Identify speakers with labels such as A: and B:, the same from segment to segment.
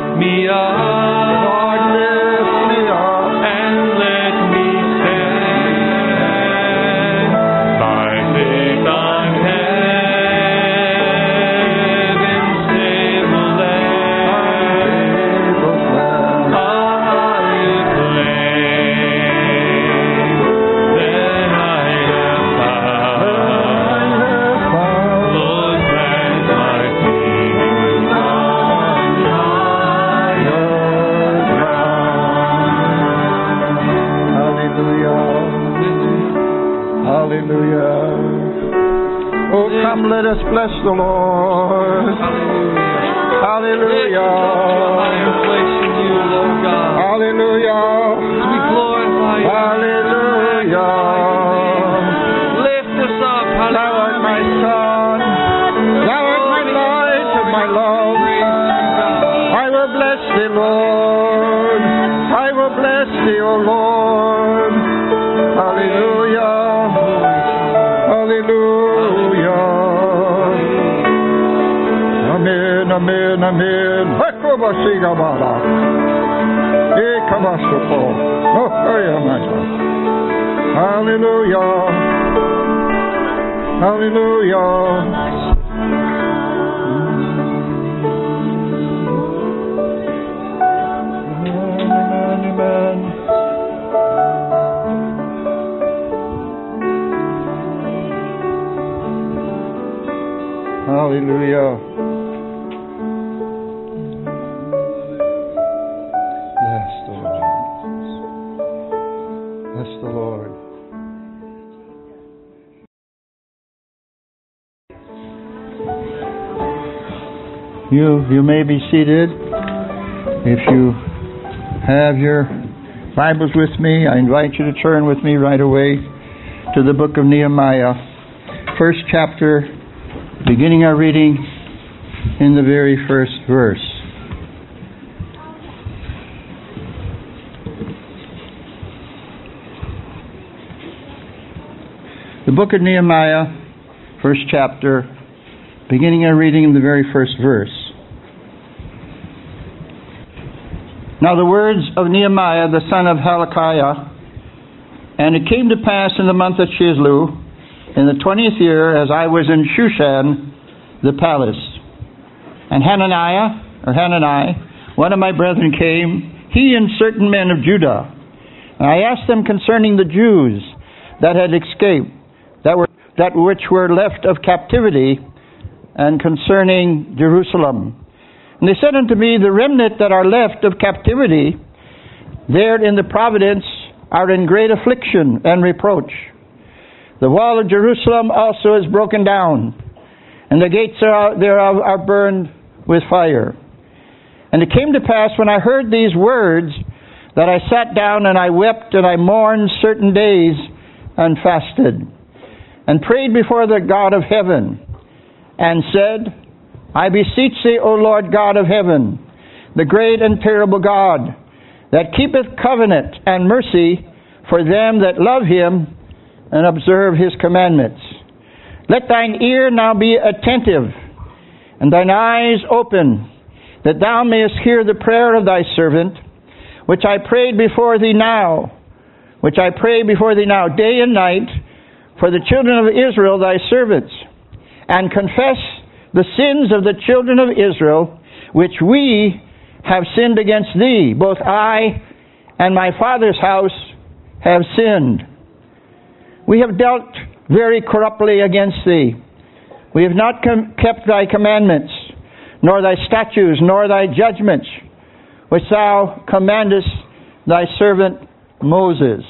A: lift me up.
B: Lord, lift me up.
A: And let me stand by faith on heaven's stable land. A higher plane than I have found. Lord, plant my feet on higher ground.
B: Hallelujah. Oh, come, let us bless the Lord. Hallelujah.
A: Higher place in you, Lord God.
B: Hallelujah.
A: We glorify you.
B: Hallelujah.
A: Lift us up.
B: Thou art my son. Thou art my light and my love. I will bless thee, Lord. I will bless thee, O Lord. Hallelujah. Hallelujah. Amen, amen, amen. Hakobashigabara. Ekabasuko. Oh, hallelujah. Hallelujah. Amen. Hallelujah. Bless the Lord. Bless the Lord. You may be seated. If you have your Bibles with me, I invite you to turn with me right away to the book of Nehemiah, first chapter, beginning our reading in the very first verse. The book of Nehemiah, first chapter, beginning our reading in the very first verse. Now the words of Nehemiah, the son of Hilkiah. And it came to pass in the month of Chislew, in the 20th year, as I was in Shushan, the palace. And Hanani, one of my brethren, came, he and certain men of Judah. And I asked them concerning the Jews that had escaped, that which were left of captivity, and concerning Jerusalem. And they said unto me, the remnant that are left of captivity, there in the province, are in great affliction and reproach. The wall of Jerusalem also is broken down, and the gates thereof are burned with fire. And it came to pass, when I heard these words, that I sat down and I wept and I mourned certain days and fasted, and prayed before the God of heaven, and said, I beseech thee, O Lord God of heaven, the great and terrible God, that keepeth covenant and mercy for them that love him and observe his commandments. Let thine ear now be attentive, and thine eyes open, that thou mayest hear the prayer of thy servant, which I pray before thee now, day and night, for the children of Israel thy servants, and confess the sins of the children of Israel, which we have sinned against thee. Both I and my father's house have sinned. We have dealt very corruptly against thee. We have not kept thy commandments, nor thy statutes, nor thy judgments, which thou commandest thy servant Moses.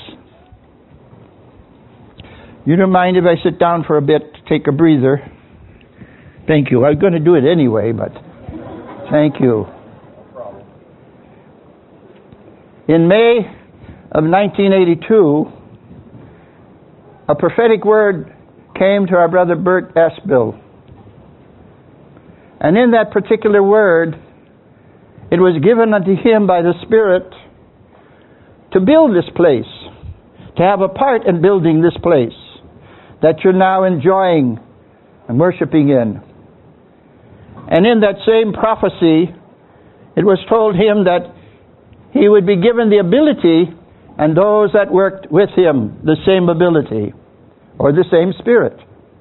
B: You don't mind if I sit down for a bit to take a breather? Thank you. I was going to do it anyway, but thank you. In May of 1982, a prophetic word came to our brother Bert Espel. And in that particular word, it was given unto him by the Spirit to build this place, to have a part in building this place that you're now enjoying and worshiping in. And in that same prophecy, it was told him that he would be given the ability, and those that worked with him, the same ability, or the same Spirit.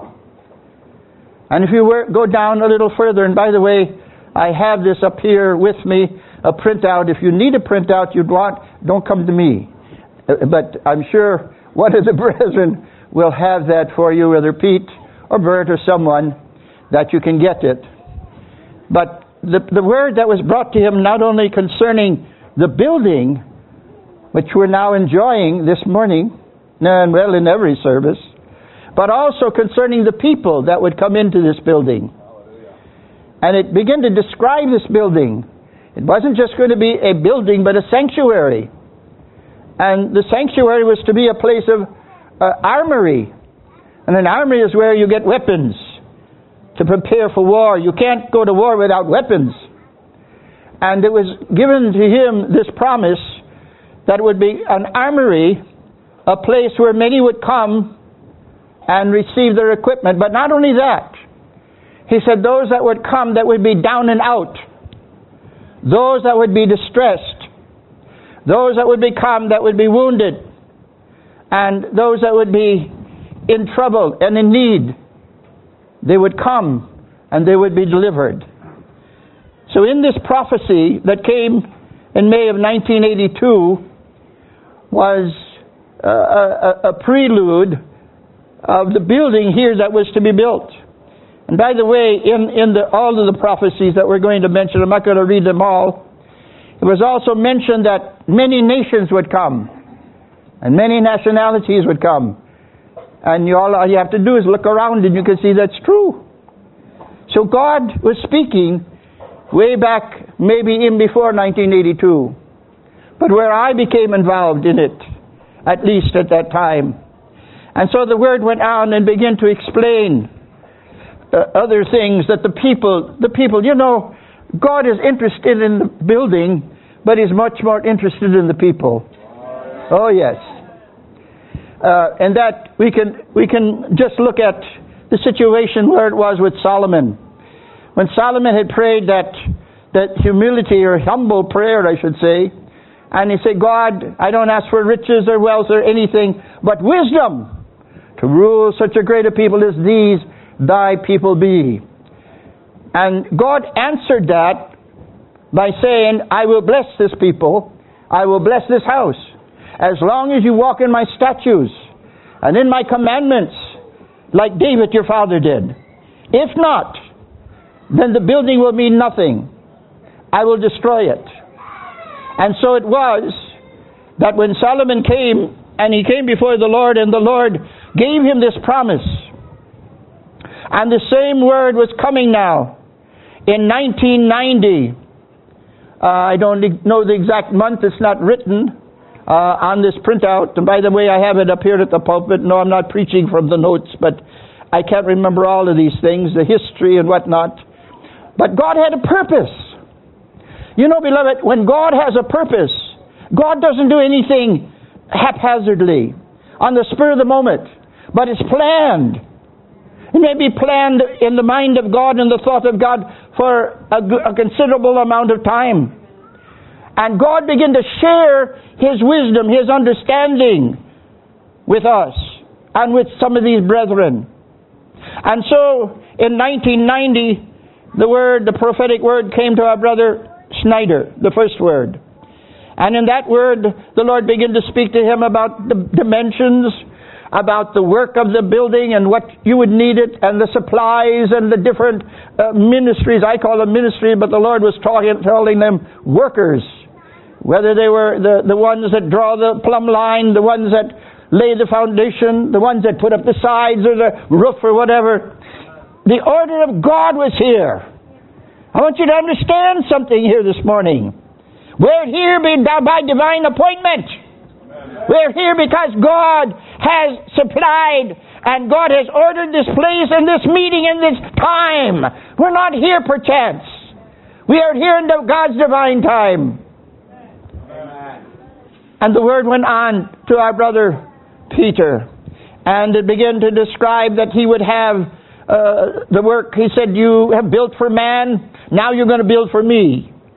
B: And if you go down a little further, and by the way, I have this up here with me, a printout. If you need a printout you'd want, don't come to me. But I'm sure one of the brethren will have that for you, whether Pete or Bert or someone, that you can get it. But the word that was brought to him, not only concerning the building, which we're now enjoying this morning, and well, in every service, but also concerning the people that would come into this building. And it began to describe this building. It wasn't just going to be a building, but a sanctuary. And the sanctuary was to be a place of armory. And an armory is where you get weapons to prepare for war. You can't go to war without weapons. And it was given to him this promise that it would be an armory, a place where many would come and receive their equipment. But not only that, he said those that would come that would be down and out, those that would be distressed, those that would become, that would be wounded, and those that would be in trouble and in need, they would come and they would be delivered. So in this prophecy that came in May of 1982 was a prelude of the building here that was to be built. And by the way, in all of the prophecies that we're going to mention, I'm not going to read them all, it was also mentioned that many nations would come and many nationalities would come. And all you have to do is look around and you can see that's true. So God was speaking way back, maybe in before 1982. But where I became involved in it, at least at that time. And so the word went on and began to explain other things that the people, you know, God is interested in the building, but He's much more interested in the people. Oh yes. And that we can just look at the situation where it was with Solomon. When Solomon had prayed that humility or humble prayer, I should say, and he said, God, I don't ask for riches or wealth or anything, but wisdom to rule such a great a people as these thy people be. And God answered that by saying, I will bless this people, I will bless this house, as long as you walk in my statutes and in my commandments, like David your father did. If not, then the building will mean nothing. I will destroy it. And so it was that when Solomon came, and he came before the Lord, and the Lord gave him this promise, and the same word was coming now in 1990. I don't know the exact month, it's not written on this printout. And by the way, I have it up here at the pulpit. No, I'm not preaching from the notes, but I can't remember all of these things, the history and whatnot. But God had a purpose. You know, beloved, when God has a purpose, God doesn't do anything haphazardly, on the spur of the moment, but it's planned. It may be planned in the mind of God and the thought of God for a considerable amount of time. And God began to share His wisdom, His understanding with us and with some of these brethren. And so in 1990, the prophetic word came to our brother Schneider, the first word. And in that word, the Lord began to speak to him about the dimensions, about the work of the building and what you would need it, and the supplies and the different ministries. I call them ministry, but the Lord was telling them workers. Whether they were the ones that draw the plumb line, the ones that lay the foundation, the ones that put up the sides or the roof or whatever. The order of God was here. I want you to understand something here this morning. We're here by divine appointment. We're here because God has supplied and God has ordered this place and this meeting and this time. We're not here per chance. We are here in God's divine time. And the word went on to our brother Peter, and it began to describe that he would have the work. He said, you have built for man, now you're going to build for me.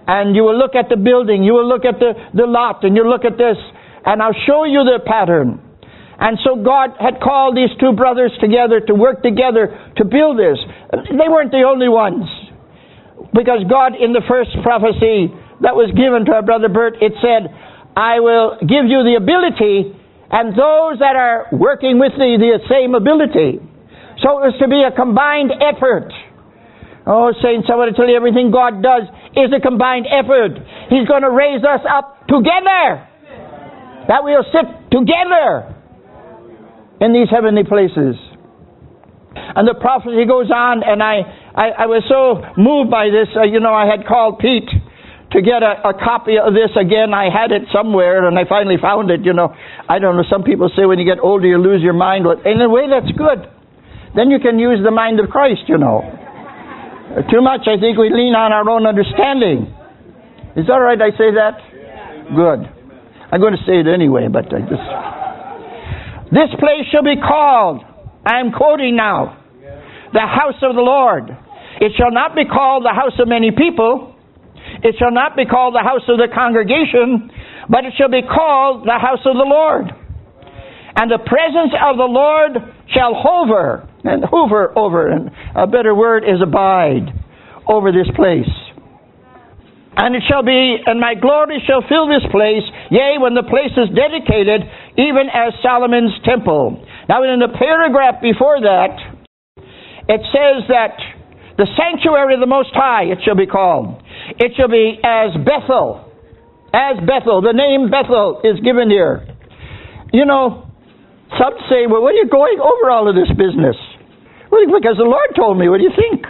B: And you will look at the building, you will look at the lot, and you look at this, and I'll show you the pattern. And so God had called these two brothers together to work together to build this. They weren't the only ones. Because God, in the first prophecy that was given to our brother Bert, it said, I will give you the ability, and those that are working with thee, the same ability. So it was to be a combined effort. Oh, saints, I want to tell you, everything God does is a combined effort. He's going to raise us up together, that we'll sit together in these heavenly places. And the prophecy goes on, and I was so moved by this. I had called Pete to get a copy of this again. I had it somewhere, and I finally found it. I don't know, some people say when you get older you lose your mind. In a way, that's good. Then you can use the mind of Christ, Too much, I think we lean on our own understanding. Is that all right I say that? Good. I'm going to say it anyway, but this place shall be called, I am quoting now, the house of the Lord. It shall not be called the house of many people. It shall not be called the house of the congregation, but it shall be called the house of the Lord. And the presence of the Lord shall hover over, and a better word is abide, over this place. And it shall be, and my glory shall fill this place, yea, when the place is dedicated, even as Solomon's temple. Now in the paragraph before that, it says that the sanctuary of the Most High, it shall be called. It shall be as Bethel. As Bethel. The name Bethel is given here. Some say, well, what are you going over all of this business? Well, because the Lord told me. What do you think?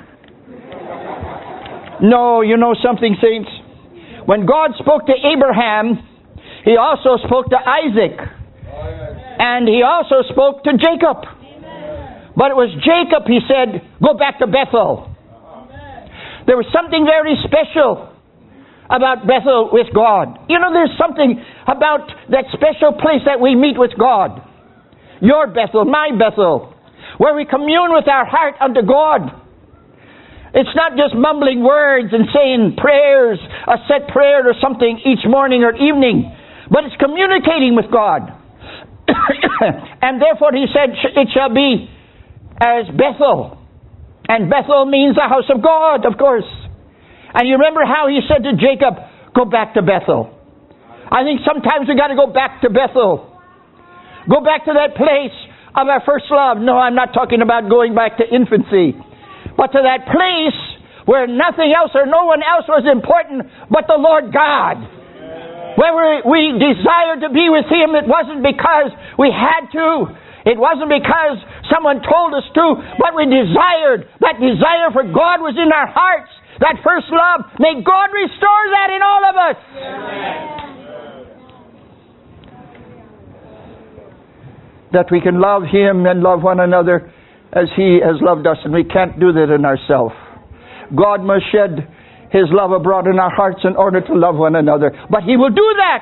B: No, you know something, saints? When God spoke to Abraham, He also spoke to Isaac. And He also spoke to Jacob. But it was Jacob, He said, go back to Bethel. There was something very special about Bethel with God. There's something about that special place that we meet with God. Your Bethel, my Bethel, where we commune with our heart unto God. It's not just mumbling words and saying prayers, a set prayer or something each morning or evening, but it's communicating with God. And therefore He said, it shall be as Bethel. And Bethel means the house of God, of course. And you remember how He said to Jacob, go back to Bethel. I think sometimes we got to go back to Bethel. Go back to that place of our first love. No, I'm not talking about going back to infancy. But to that place where nothing else or no one else was important but the Lord God. Where we desired to be with Him. It wasn't because we had to. It wasn't because someone told us to. But we desired. That desire for God was in our hearts. That first love. May God restore that in all of us. That we can love Him and love one another as He has loved us. And we can't do that in ourselves. God must shed His love abroad in our hearts in order to love one another. But He will do that.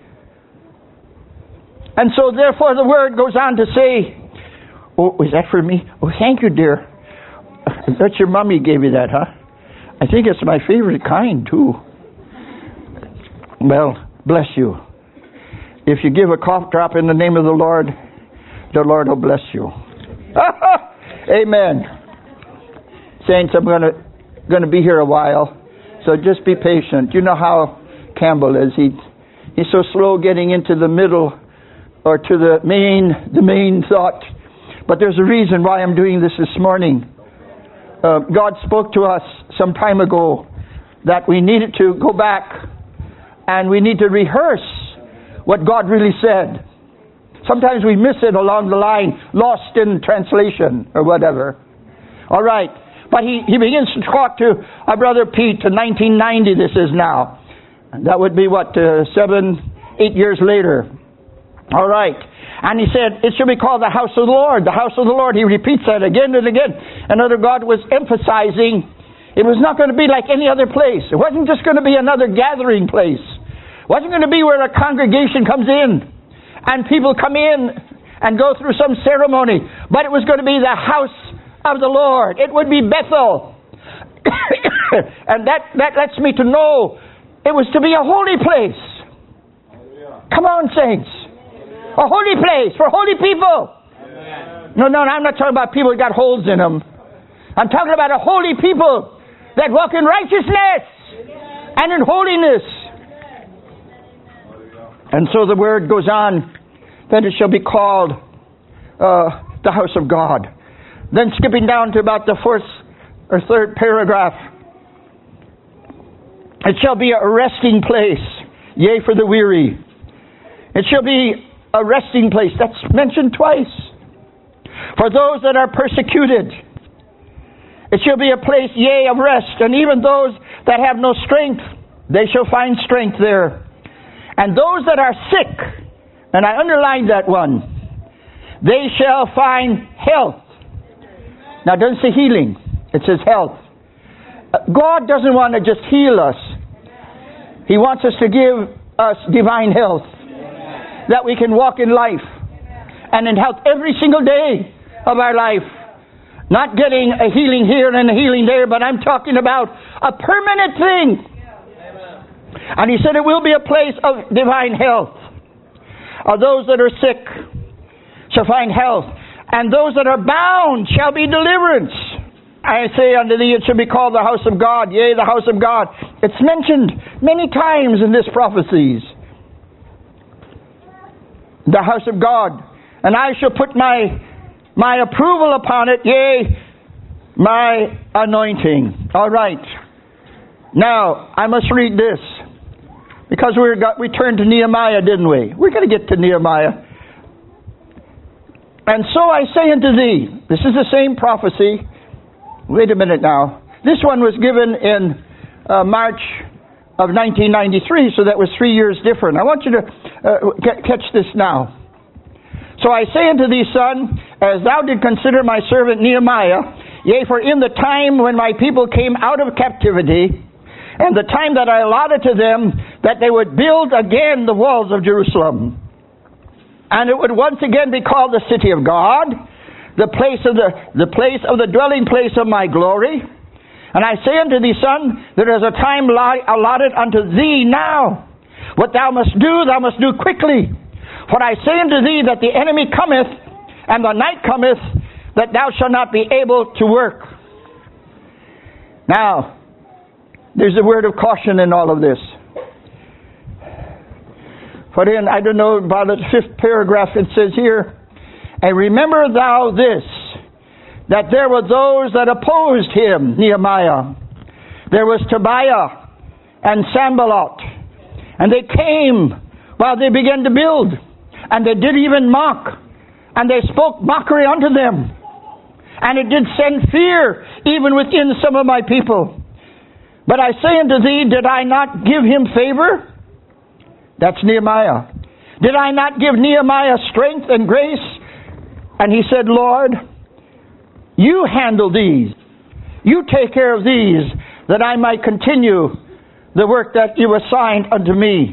B: And so therefore the Word goes on to say, oh, is that for me? Oh, thank you, dear. That's your mommy gave you that, huh? I think it's my favorite kind, too. Well, bless you. If you give a cough drop in the name of the Lord will bless you. Amen. Saints, I'm going to be here a while, so just be patient. You know how Campbell is. He's so slow getting into the middle or to the main thought. But there's a reason why I'm doing this morning. God spoke to us some time ago that we needed to go back and we need to rehearse what God really said. Sometimes we miss it along the line, lost in translation or whatever. All right. But he begins to talk to our brother Pete in 1990, this is now. That would be 7-8 years later. All right. And he said, it should be called the house of the Lord. The house of the Lord. He repeats that again and again. Another God was emphasizing it was not going to be like any other place. It wasn't just going to be another gathering place. It wasn't going to be where a congregation comes in and people come in and go through some ceremony. But it was going to be the house of the Lord. It would be Bethel. And that lets me to know It was to be a holy place. Come on, saints. A holy place for holy people. No, I'm not talking about people who got holes in them. I'm talking about a holy people that walk in righteousness and in holiness. And so the word goes on that it shall be called the house of God. Then skipping down to about the fourth or third paragraph. It shall be a resting place, yea, for the weary. It shall be a resting place. That's mentioned twice. For those that are persecuted. It shall be a place, yea, of rest. And even those that have no strength, they shall find strength there. And those that are sick, and I underlined that one, they shall find health. Now it doesn't say healing, it says health. God doesn't want to just heal us. He wants us to give us divine health, that we can walk in life and in health every single day of our life. Not getting a healing here and a healing there, but I'm talking about a permanent thing. And he said it will be a place of divine health. Those that are sick shall find health, and those that are bound shall be deliverance. I say unto thee, it shall be called the house of God, yea, the house of God. It's mentioned many times in this prophecies. The house of God. And I shall put my approval upon it, yea, my anointing. All right. Now, I must read this. Because we turned to Nehemiah, didn't we? We're going to get to Nehemiah. And so I say unto thee, this is the same prophecy. Wait a minute now. This one was given in March of 1993, so that was 3 years different. I want you to catch this now. So I say unto thee, son, as thou did consider my servant Nehemiah, yea, for in the time when my people came out of captivity, and the time that I allotted to them, that they would build again the walls of Jerusalem. And it would once again be called the city of God, the place of the dwelling place of my glory. And I say unto thee, son, there is a time allotted unto thee now. What thou must do quickly. For I say unto thee that the enemy cometh, and the night cometh, that thou shalt not be able to work. Now, there's a word of caution in all of this. For in, I don't know, about the fifth paragraph it says here, and remember thou this, that there were those that opposed him, Nehemiah. There was Tobiah and Sanballat. And they came while they began to build. And they did even mock. And they spoke mockery unto them. And it did send fear even within some of my people. But I say unto thee, did I not give him favor? That's Nehemiah. Did I not give Nehemiah strength and grace? And he said, Lord, you handle these. You take care of these, that I might continue the work that you assigned unto me.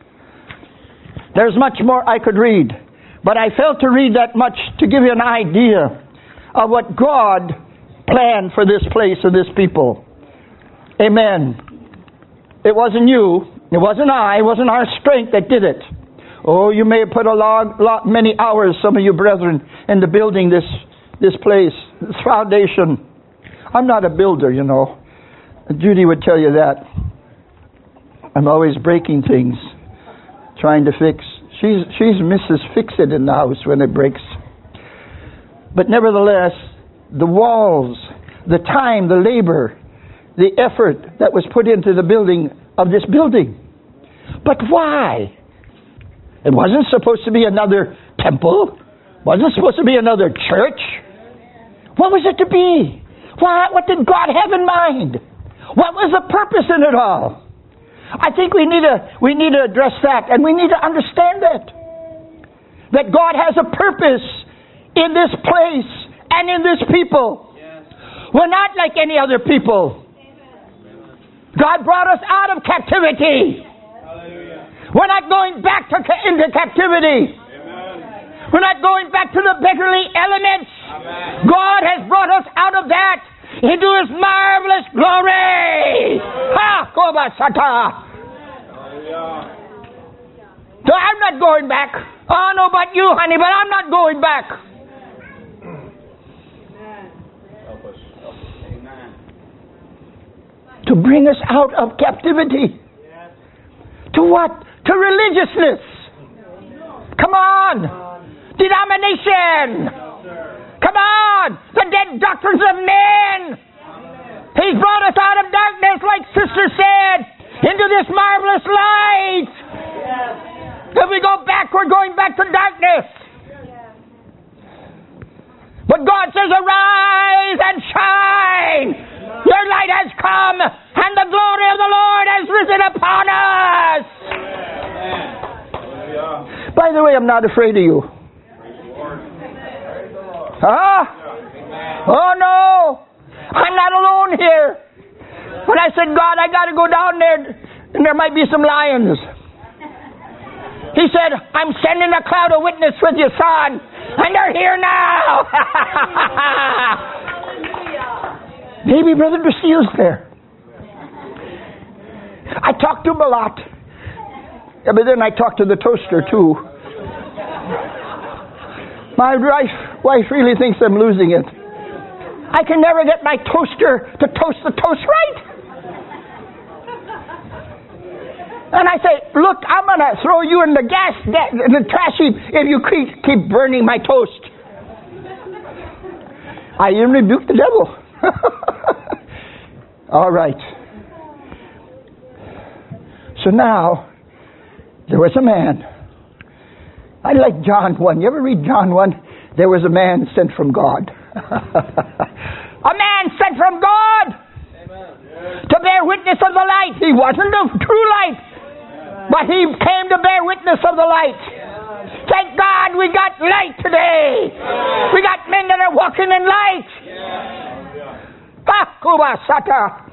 B: There's much more I could read, but I failed to read that much to give you an idea of what God planned for this place and this people. Amen. It wasn't you, it wasn't I, it wasn't our strength that did it. Oh, you may have put many hours, some of you brethren, into building this place, this foundation. I'm not a builder, you know. Judy would tell you that. I'm always breaking things, trying to fix. She's Mrs. Fix-It in the house when it breaks. But nevertheless, the walls, the time, the labor, the effort that was put into the building of this building. But why? It wasn't supposed to be another temple. It wasn't supposed to be another church. What was it to be? What did God have in mind? What was the purpose in it all? I think we need to address that, and we need to understand that God has a purpose in this place and in this people. Yes. We're not like any other people. God brought us out of captivity. Hallelujah. We're not going back into captivity. Amen. We're not going back to the beggarly elements. Amen. God has brought us out of that into His marvelous glory. Ha! Kobasata. not going back. I don't know about you, honey, but I'm not going back.
C: Help us. Amen.
B: To bring us out of captivity. To what? To religiousness. Come on. Denomination. Come on. The dead doctrines of men. He's brought us out of darkness, like Sister said, into this marvelous light. If we go back, we're going back to darkness. But God says, arise and shine. Your light has come, and the glory of the Lord has risen upon us. By the way, I'm not afraid of you. Huh? Oh no, I'm not alone here. When I said, God, I got to go down there, and there might be some lions. He said, I'm sending a cloud of witness with you, son, and they're here now. Maybe Brother Bastille's there. I talked to him a lot. Yeah, but then I talked to the toaster too. My wife really thinks I'm losing it. I can never get my toaster to toast the toast right. And I say, look, I'm going to throw you in the the trash heap if you keep burning my toast. I even rebuked the devil. All right. So now, there was a man. I like John 1. You ever read John 1? There was a man sent from God. A man sent from God. Amen. To bear witness of the light. He wasn't the true light, but he came to bear witness of the light. Thank God we got light today. We got men that are walking in light. Sata.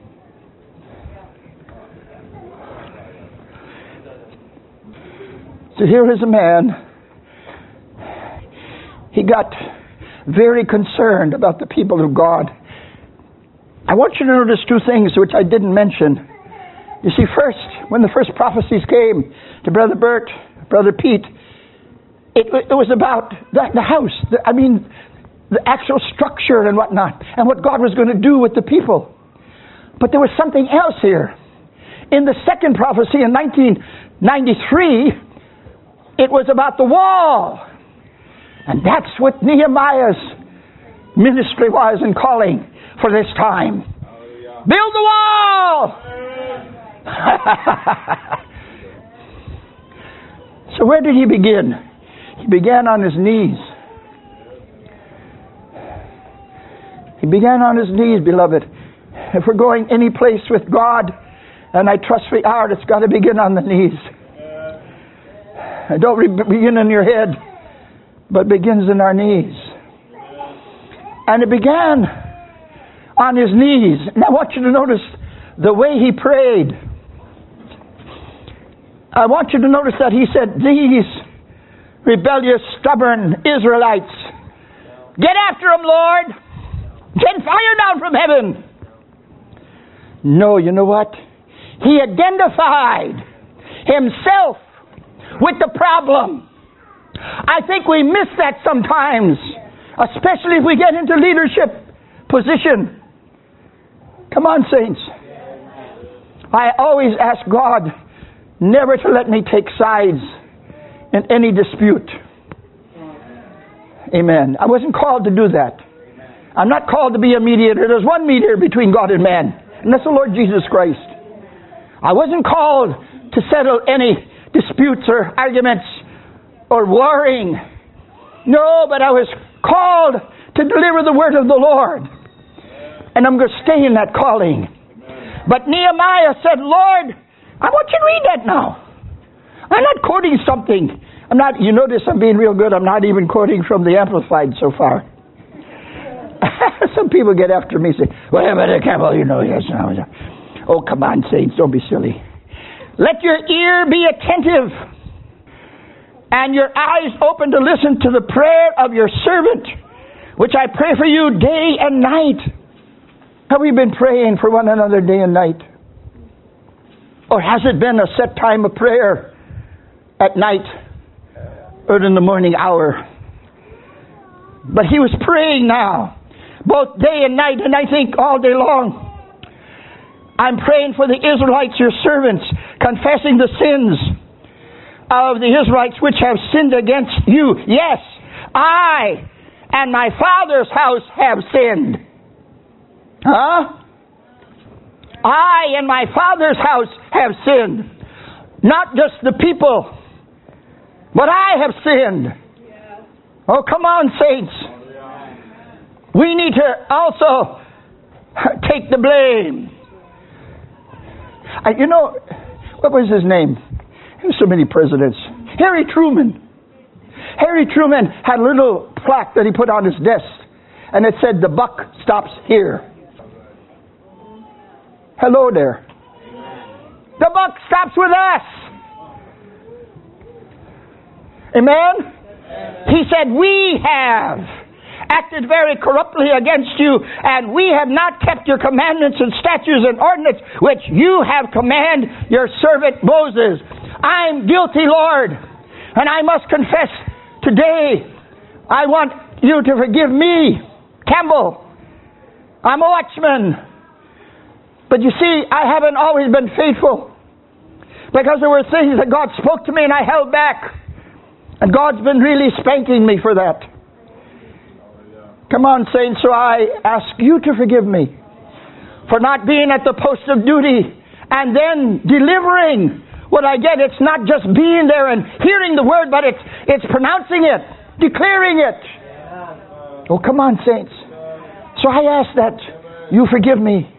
B: So here is a man. He got very concerned about the people of God. I want you to notice two things which I didn't mention. You see, first, when the first prophecies came to Brother Bert, Brother Pete, it was about the house. The actual structure and whatnot, and what God was going to do with the people. But there was something else here. In the second prophecy in 1993, it was about the wall. And that's what Nehemiah's ministry was and calling for this time. Build the wall! So where did he begin? He began on his knees. He began on his knees, beloved. If we're going any place with God, and I trust we are, it's got to begin on the knees. And don't begin in your head, but begins in our knees. And it began on his knees. And I want you to notice the way he prayed. I want you to notice that he said, these rebellious, stubborn Israelites, get after them, Lord. Send fire down from heaven. No, you know what? He identified himself with the problem. I think we miss that sometimes, especially if we get into leadership position. Come on, saints. I always ask God never to let me take sides in any dispute. Amen. I wasn't called to do that. I'm not called to be a mediator. There's one mediator between God and man, and that's the Lord Jesus Christ. I wasn't called to settle any disputes or arguments or warring. No, but I was called to deliver the word of the Lord. And I'm going to stay in that calling. But Nehemiah said, Lord, I want you to read that now. I'm not quoting something. You notice I'm being real good. I'm not even quoting from the Amplified so far. Some people get after me and say, well, Brother Campbell, yes. Oh, come on, saints, don't be silly. Let your ear be attentive and your eyes open to listen to the prayer of your servant, which I pray for you day and night. Have we been praying for one another day and night? Or has it been a set time of prayer at night or in the morning hour. But he was praying now, both day and night, and I think all day long. I'm praying for the Israelites, your servants, confessing the sins of the Israelites which have sinned against you. Yes, I and my father's house have sinned. Huh? I and my father's house have sinned. Not just the people, but I have sinned. Oh, come on, saints. We need to also take the blame. You know, what was his name? There were so many presidents. Harry Truman. Harry Truman had a little plaque that he put on his desk, and it said, "The buck stops here." Hello there. The buck stops with us. Amen? He said, "We have acted very corruptly against you, and we have not kept your commandments and statutes and ordinances, which you have commanded your servant Moses. I'm guilty, Lord, and I must confess today, I want you to forgive me, Campbell. I'm a watchman. But you see, I haven't always been faithful, because there were things that God spoke to me and I held back. And God's been really spanking me for that. Come on, saints, so I ask you to forgive me for not being at the post of duty and then delivering what I get. It's not just being there and hearing the word, but it's pronouncing it, declaring it. Oh, come on, saints. So I ask that you forgive me.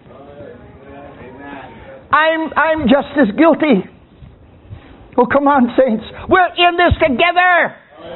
B: I'm just as guilty. Oh, come on, saints. We're in this together.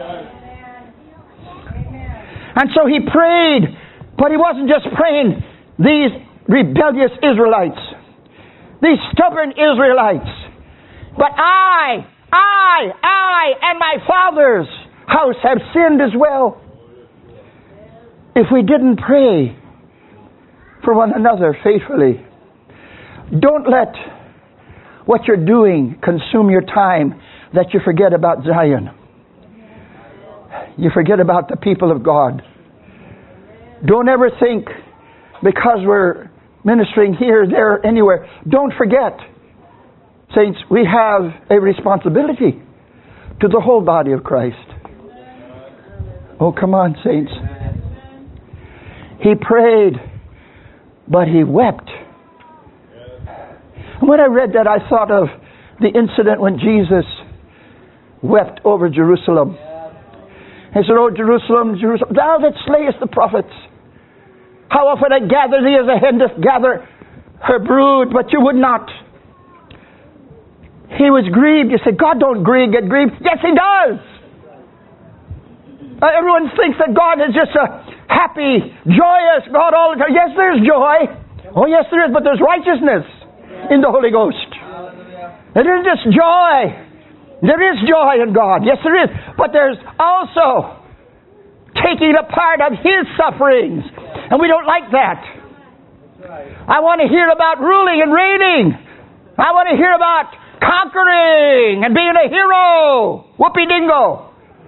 B: And so he prayed, but he wasn't just praying these rebellious Israelites, these stubborn Israelites, but I and my father's house have sinned as well. If we didn't pray for one another faithfully, don't let what you're doing consume your time that you forget about Zion. You forget about the people of God. Don't ever think because we're ministering here, there, anywhere. Don't forget, saints, we have a responsibility to the whole body of Christ. Oh, come on, saints. He prayed, but he wept. And when I read that, I thought of the incident when Jesus wept over Jerusalem. He said, "Oh, Jerusalem, Jerusalem, thou that slayest the prophets, how often I gathered thee as a hen doth gather her brood, but you would not." He was grieved. You say, God don't get grieved. Yes, he does. Everyone thinks that God is just a happy, joyous God all the time. Yes, there's joy. Oh, yes, there is, but there's righteousness in the Holy Ghost. It isn't just joy. There is joy in God. Yes, there is. But there's also taking a part of His sufferings. And we don't like that. I want to hear about ruling and reigning. I want to hear about conquering and being a hero. Whoopee dingo.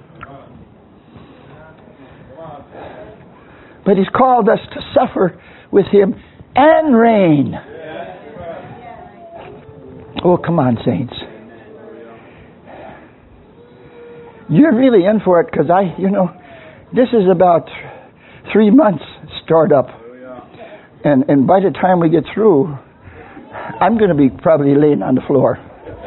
B: But He's called us to suffer with Him and reign. Oh, come on, saints. You're really in for it, because this is about 3 months stored up. And by the time we get through, I'm going to be probably laying on the floor.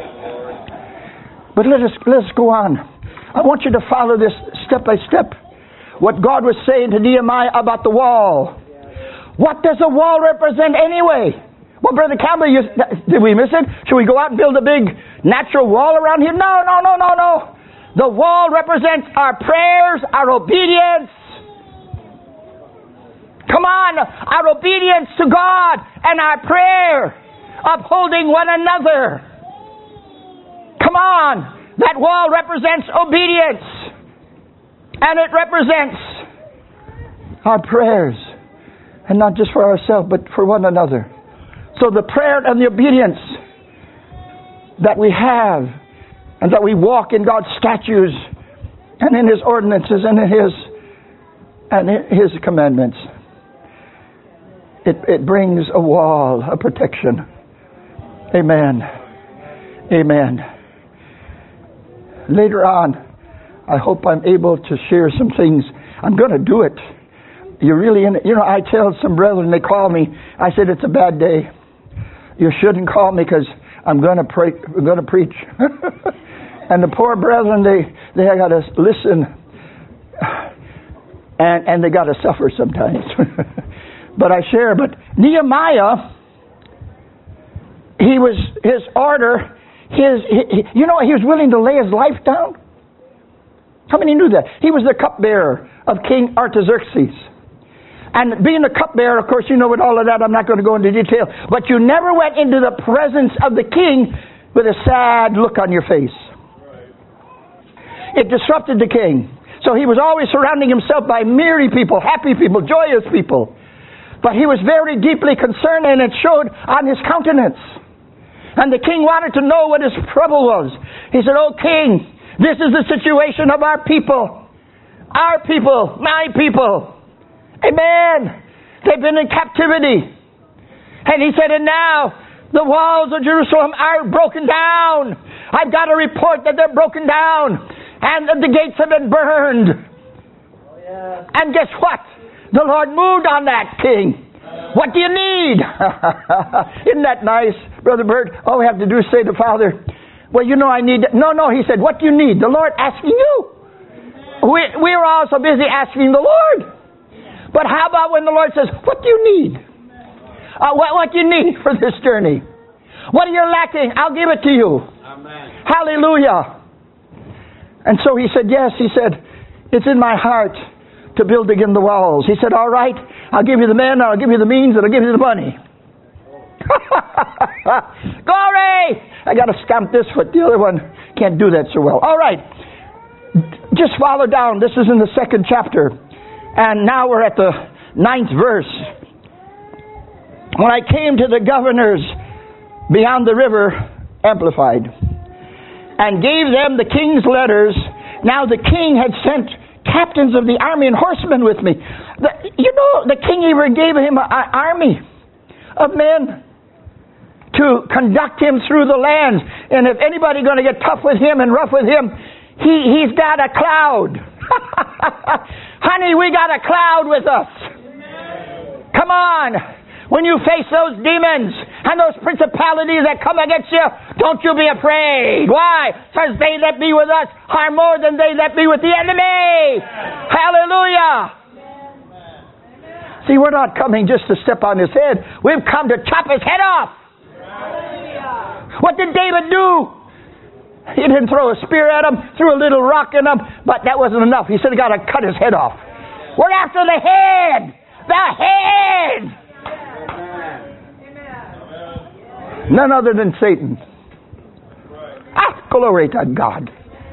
B: But let us go on. I want you to follow this step by step. What God was saying to Nehemiah about the wall. What does a wall represent anyway? Well, Brother Campbell, did we miss it? Should we go out and build a big natural wall around here? No. The wall represents our prayers, our obedience. Come on, our obedience to God and our prayer, upholding one another. Come on, that wall represents obedience. And it represents our prayers. And not just for ourselves, but for one another. So the prayer and the obedience that we have and that we walk in God's statutes and in His ordinances and in His commandments. It brings a wall, a protection. Amen. Amen. Later on, I hope I'm able to share some things. I'm going to do it. You're really in it. You know, I tell some brethren, they call me. I said, it's a bad day. You shouldn't call me because I'm going to pray. I'm going to preach. And the poor brethren, they got to listen, and they got to suffer sometimes. But I share. But Nehemiah, his order. He was willing to lay his life down. How many knew that? He was the cupbearer of King Artaxerxes. And being the cupbearer, of course, you know with all of that, I'm not going to go into detail. But you never went into the presence of the king with a sad look on your face. It disrupted the king. So he was always surrounding himself by merry people, happy people, joyous people. But he was very deeply concerned, and it showed on his countenance. And the king wanted to know what his trouble was. He said, "Oh, king, this is the situation of our people. Our people, my people. Amen. They've been in captivity." And he said, "And now the walls of Jerusalem are broken down. I've got a report that they're broken down. And that the gates have been burned."
C: Oh, yeah.
B: And guess what? The Lord moved on that, king. What do you need? Isn't that nice, Brother Bert? All we have to do is say to Father, "Well, you know I need..." No, he said, "What do you need?" The Lord asking you. We are all so busy asking the Lord. But how about when the Lord says, "What do you need? What do you need for this journey? What are you lacking? I'll give it to you."
C: Amen.
B: Hallelujah. And so he said, yes, he said, "It's in my heart to build again the walls." He said, "All right, I'll give you the men, I'll give you the means, and I'll give you the money." Glory! I got to stamp this foot. The other one can't do that so well. All right. Just follow down. This is in the 2nd chapter. And now we're at the 9th verse. "When I came to the governors beyond the river," Amplified, "and gave them the king's letters." Now the king had sent captains of the army and horsemen with me. The king even gave him an army of men to conduct him through the land. And if anybody going to get tough with him and rough with him, he's got a cloud. Honey, we got a cloud with us. Come on. When you face those demons and those principalities that come against you, don't you be afraid. Why? Because they that be with us are more than they that be with the enemy. Hallelujah. See, we're not coming just to step on his head. We've come to chop his head off. What did David do? He didn't throw a spear at him, threw a little rock in him, but that wasn't enough. He said, "I got to cut his head off." We're after the head. The head. None other than Satan. Glory to God.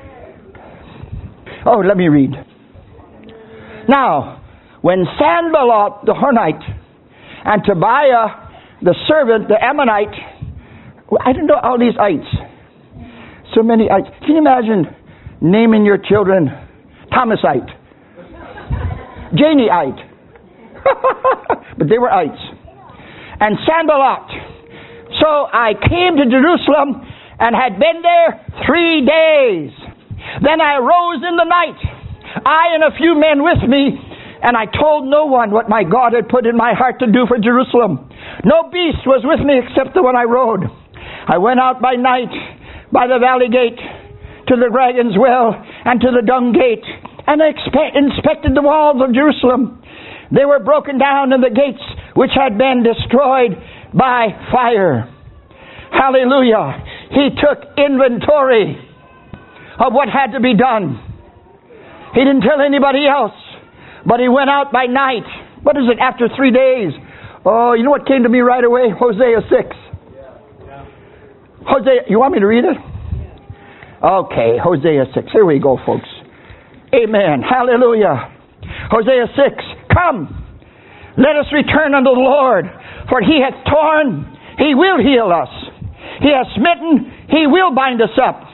B: Oh, let me read. "Now, when Sanballat the Hornite and Tobiah the servant, the Ammonite," I didn't know all these ites. So many ites. Can you imagine naming your children Thomasite, Janieite? But they were ites. "And Sanballat. So I came to Jerusalem and had been there 3 days. Then I arose in the night, I and a few men with me, and I told no one what my God had put in my heart to do for Jerusalem. No beast was with me except the one I rode. I went out by night by the valley gate to the dragon's well and to the dung gate, and I inspected the walls of Jerusalem. They were broken down, and the gates which had been destroyed by fire." Hallelujah. He took inventory of what had to be done. He didn't tell anybody else, but he went out by night. What is it, after 3 days? Oh, you know what came to me right away? Hosea 6. Hosea, you want me to read it? Okay, Hosea 6. Here we go, folks. Amen. Hallelujah. Hosea 6. "Come, let us return unto the Lord, for he hath torn, he will heal us. He hath smitten, he will bind us up.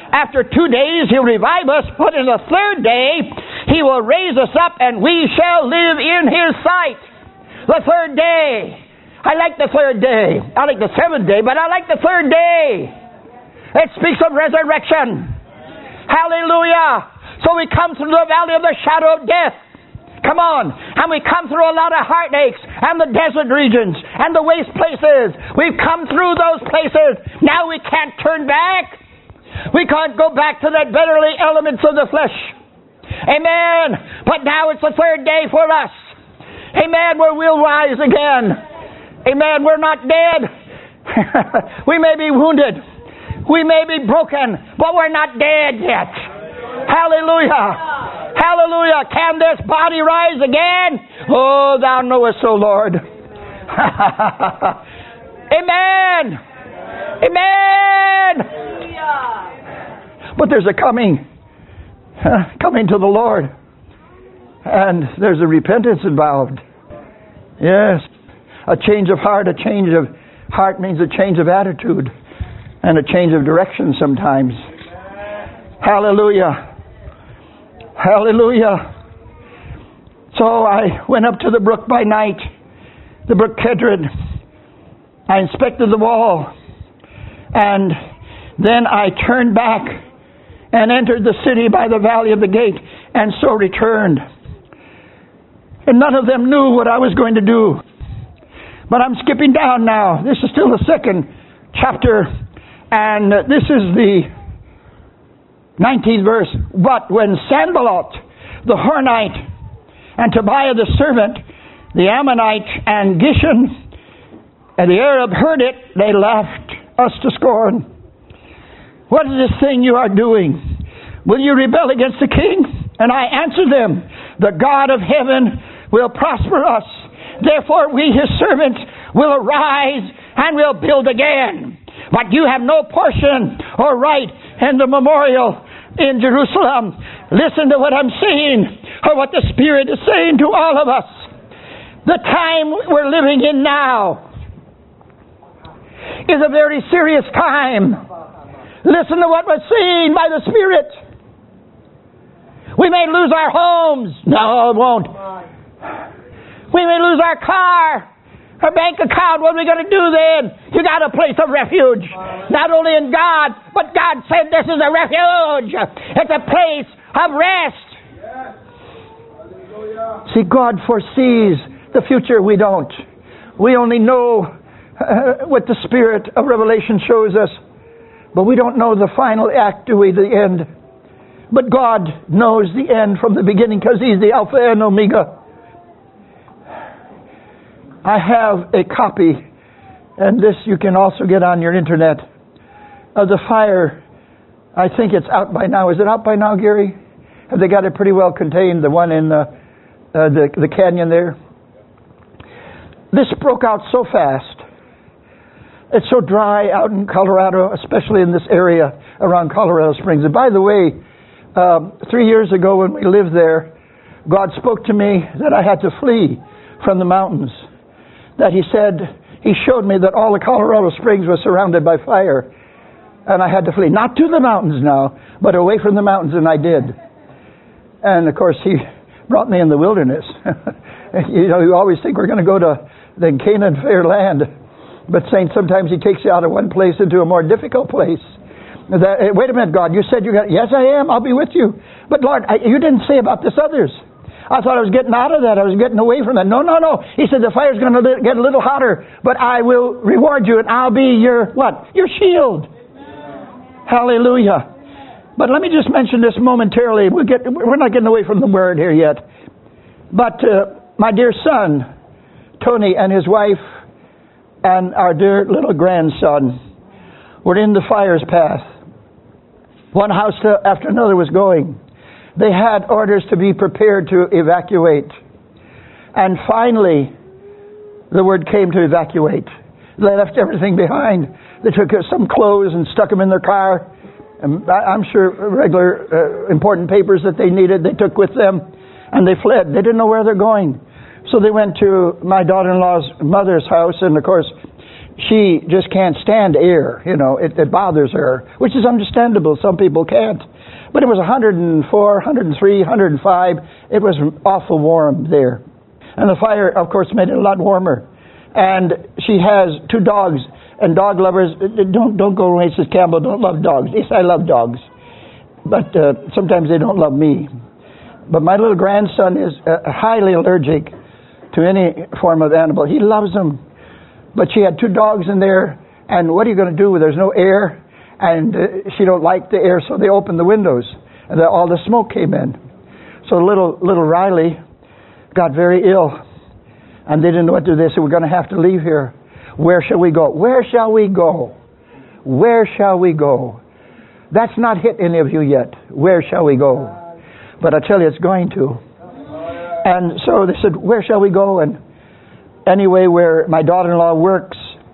B: After 2 days He'll revive us, but in the third day He will raise us up, and we shall live in His sight. The third day. I like the third day. I like the seventh day, but I like the third day. It speaks of resurrection. Hallelujah. So we come through the valley of the shadow of death. Come on. And we come through a lot of heartaches and the desert regions and the waste places. We've come through those places. Now we can't turn back. We can't go back to that bitterly elements of the flesh. Amen. But now it's the third day for us. Amen. Where we'll rise again. Amen. We're not dead. We may be wounded. We may be broken. But we're not dead yet. Hallelujah. Hallelujah. Can this body rise again? Oh, Thou knowest, O Lord. Amen. Amen. But there's a coming to the Lord. And there's a repentance involved. Yes. A change of heart. A change of heart means a change of attitude. And a change of direction sometimes. Hallelujah. Hallelujah. So I went up to the brook by night, the brook Kedron. I inspected the wall. And then I turned back and entered the city by the valley of the gate, and so returned. And none of them knew what I was going to do. But I'm skipping down now. This is still the second chapter, and this is the 19th verse. But when Sanballat the Horonite and Tobiah the servant, the Ammonite and Geshem and the Arab heard it, they laughed us to scorn. What is this thing you are doing? Will you rebel against the king? And I answered them, the God of heaven will prosper us. Therefore we his servants will arise and will build again. But you have no portion or right in the memorial in Jerusalem. Listen to what I'm saying, or what the Spirit is saying to all of us. The time we're living in now is a very serious time. Listen to what we're saying by the Spirit. We may lose our homes. No, it won't. We may lose our car, our bank account. What are we going to do then? You got a place of refuge. Not only in God, but God said this is a refuge. It's a place of rest. See, God foresees the future. We don't. We only know what the Spirit of revelation shows us. But we don't know the final act, do we, the end. But God knows the end from the beginning, because He's the Alpha and Omega. I have a copy, and this you can also get on your internet, of the fire. I think it's out by now. Is it out by now, Gary? Have they got it pretty well contained, the one in the canyon there? This broke out so fast. It's so dry out in Colorado, especially in this area around Colorado Springs. And by the way, 3 years ago when we lived there, God spoke to me that I had to flee from the mountains. That He said, He showed me that all the Colorado Springs was surrounded by fire. And I had to flee. Not to the mountains now, but away from the mountains, and I did. And of course, He brought me in the wilderness. You know, you always think we're going to go to the Canaan fair land. But saints, sometimes He takes you out of one place into a more difficult place. Wait a minute, God, you said you're going to... Yes, I am. I'll be with you. But Lord, you didn't say about this others. I thought I was getting out of that. I was getting away from that. No. He said the fire's going to get a little hotter, but I will reward you, and I'll be your, what? Your shield. Amen. Hallelujah. But let me just mention this momentarily. We're not getting away from the word here yet. But my dear son, Tony, and his wife, and our dear little grandson were in the fire's path. One house after another was going. They had orders to be prepared to evacuate. And finally, the word came to evacuate. They left everything behind. They took some clothes and stuck them in their car. And I'm sure regular important papers that they needed, they took with them. And they fled. They didn't know where they're going. So they went to my daughter-in-law's mother's house, and of course, she just can't stand air. You know, it bothers her, which is understandable. Some people can't. But it was 104, 103, 105. It was awful warm there. And the fire, of course, made it a lot warmer. And she has 2 dogs. And dog lovers, don't go away, says Campbell, don't love dogs. Yes, I love dogs. But sometimes they don't love me. But my little grandson is highly allergic to any form of animal. He loves them. But she had 2 dogs in there. And what are you going to do? There's no air. And she don't like the air, so they opened the windows. And all the smoke came in. So little Riley got very ill. And they didn't know what to do. They said, we're going to have to leave here. Where shall we go? Where shall we go? Where shall we go? That's not hit any of you yet. Where shall we go? But I tell you, it's going to. And so they said, where shall we go? And anyway, where my daughter-in-law works,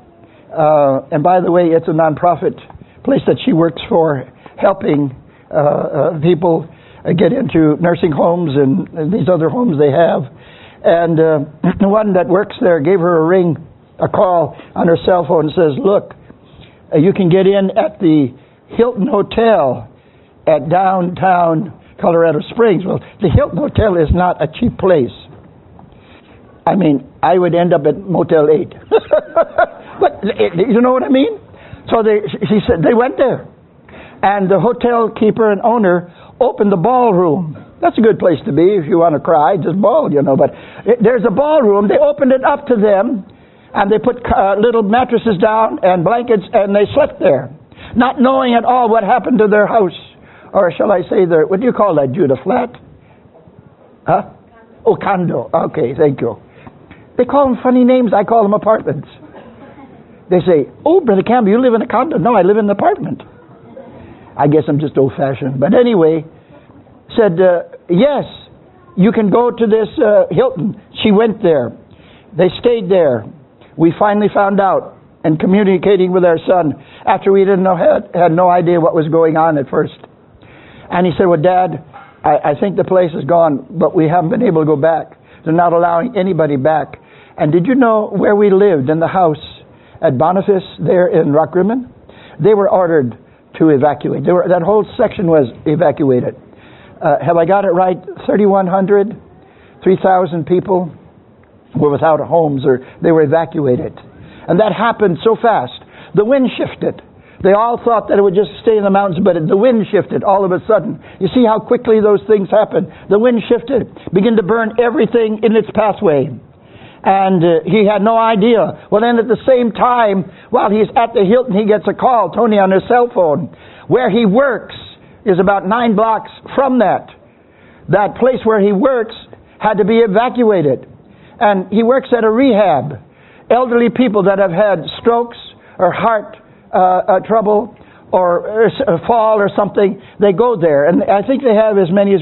B: and by the way, it's a non-profit place that she works for, helping people get into nursing homes and these other homes they have. And the one that works there gave her a call on her cell phone and says, look, you can get in at the Hilton Hotel at downtown Colorado Springs. Well, the Hilton Hotel is not a cheap place. I mean, I would end up at Motel 8. But you know what I mean? So she said they went there. And the hotel keeper and owner opened the ballroom. That's a good place to be if you want to cry, just bawl, you know. But there's a ballroom. They opened it up to them, and they put little mattresses down and blankets, and they slept there, not knowing at all what happened to their house. Or shall I say their, what do you call that, Jude, a flat? Huh? Oh, condo. Okay, thank you. They call them funny names. I call them apartments. They say, oh, Brother Campbell, you live in a condo. No, I live in an apartment. I guess I'm just old-fashioned. But anyway, said, yes, you can go to this Hilton. She went there. They stayed there. We finally found out, and communicating with our son, after we didn't know, had no idea what was going on at first. And he said, well, Dad, I think the place is gone, but we haven't been able to go back. They're not allowing anybody back. And did you know where we lived in the house at Boniface there in Rockrimmon? They were ordered to evacuate. That whole section was evacuated. Have I got it right? 3,100, 3,000 people were without homes, or they were evacuated. And that happened so fast. The wind shifted. They all thought that it would just stay in the mountains, but the wind shifted all of a sudden. You see how quickly those things happen. The wind shifted, began to burn everything in its pathway. And he had no idea. Well, then at the same time, while he's at the Hilton, he gets a call, Tony, on his cell phone. Where he works is about 9 blocks from that. That place where he works had to be evacuated. And he works at a rehab. Elderly people that have had strokes or heart trouble or a fall or something, they go there. And I think they have as many as,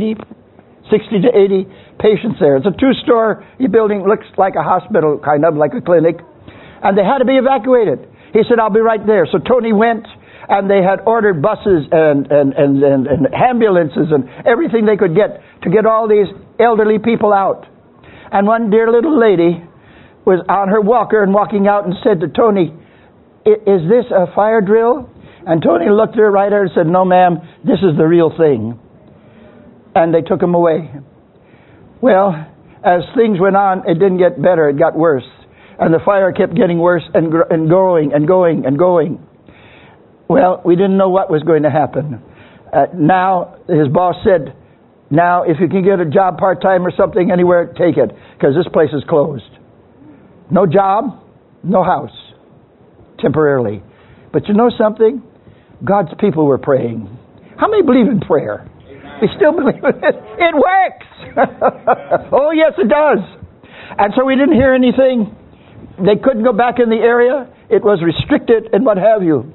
B: 60 to 80 patients there. It's a 2-story building, looks like a hospital, kind of like a clinic. And they had to be evacuated. He said, I'll be right there. So Tony went, and they had ordered buses and ambulances and everything they could get to get all these elderly people out. And one dear little lady was on her walker and walking out and said to Tony, is this a fire drill? And Tony looked her right at her and said, no, ma'am, this is the real thing. And they took him away. Well, as things went on, it didn't get better, it got worse. And the fire kept getting worse and going and going and going. Well, we didn't know what was going to happen. Now, his boss said, now, if you can get a job part-time or something anywhere, take it, because this place is closed. No job, no house, temporarily. But you know something? God's people were praying. How many believe in prayer? They still believe in it. It works! Oh, yes, it does. And so we didn't hear anything. They couldn't go back in the area. It was restricted and what have you.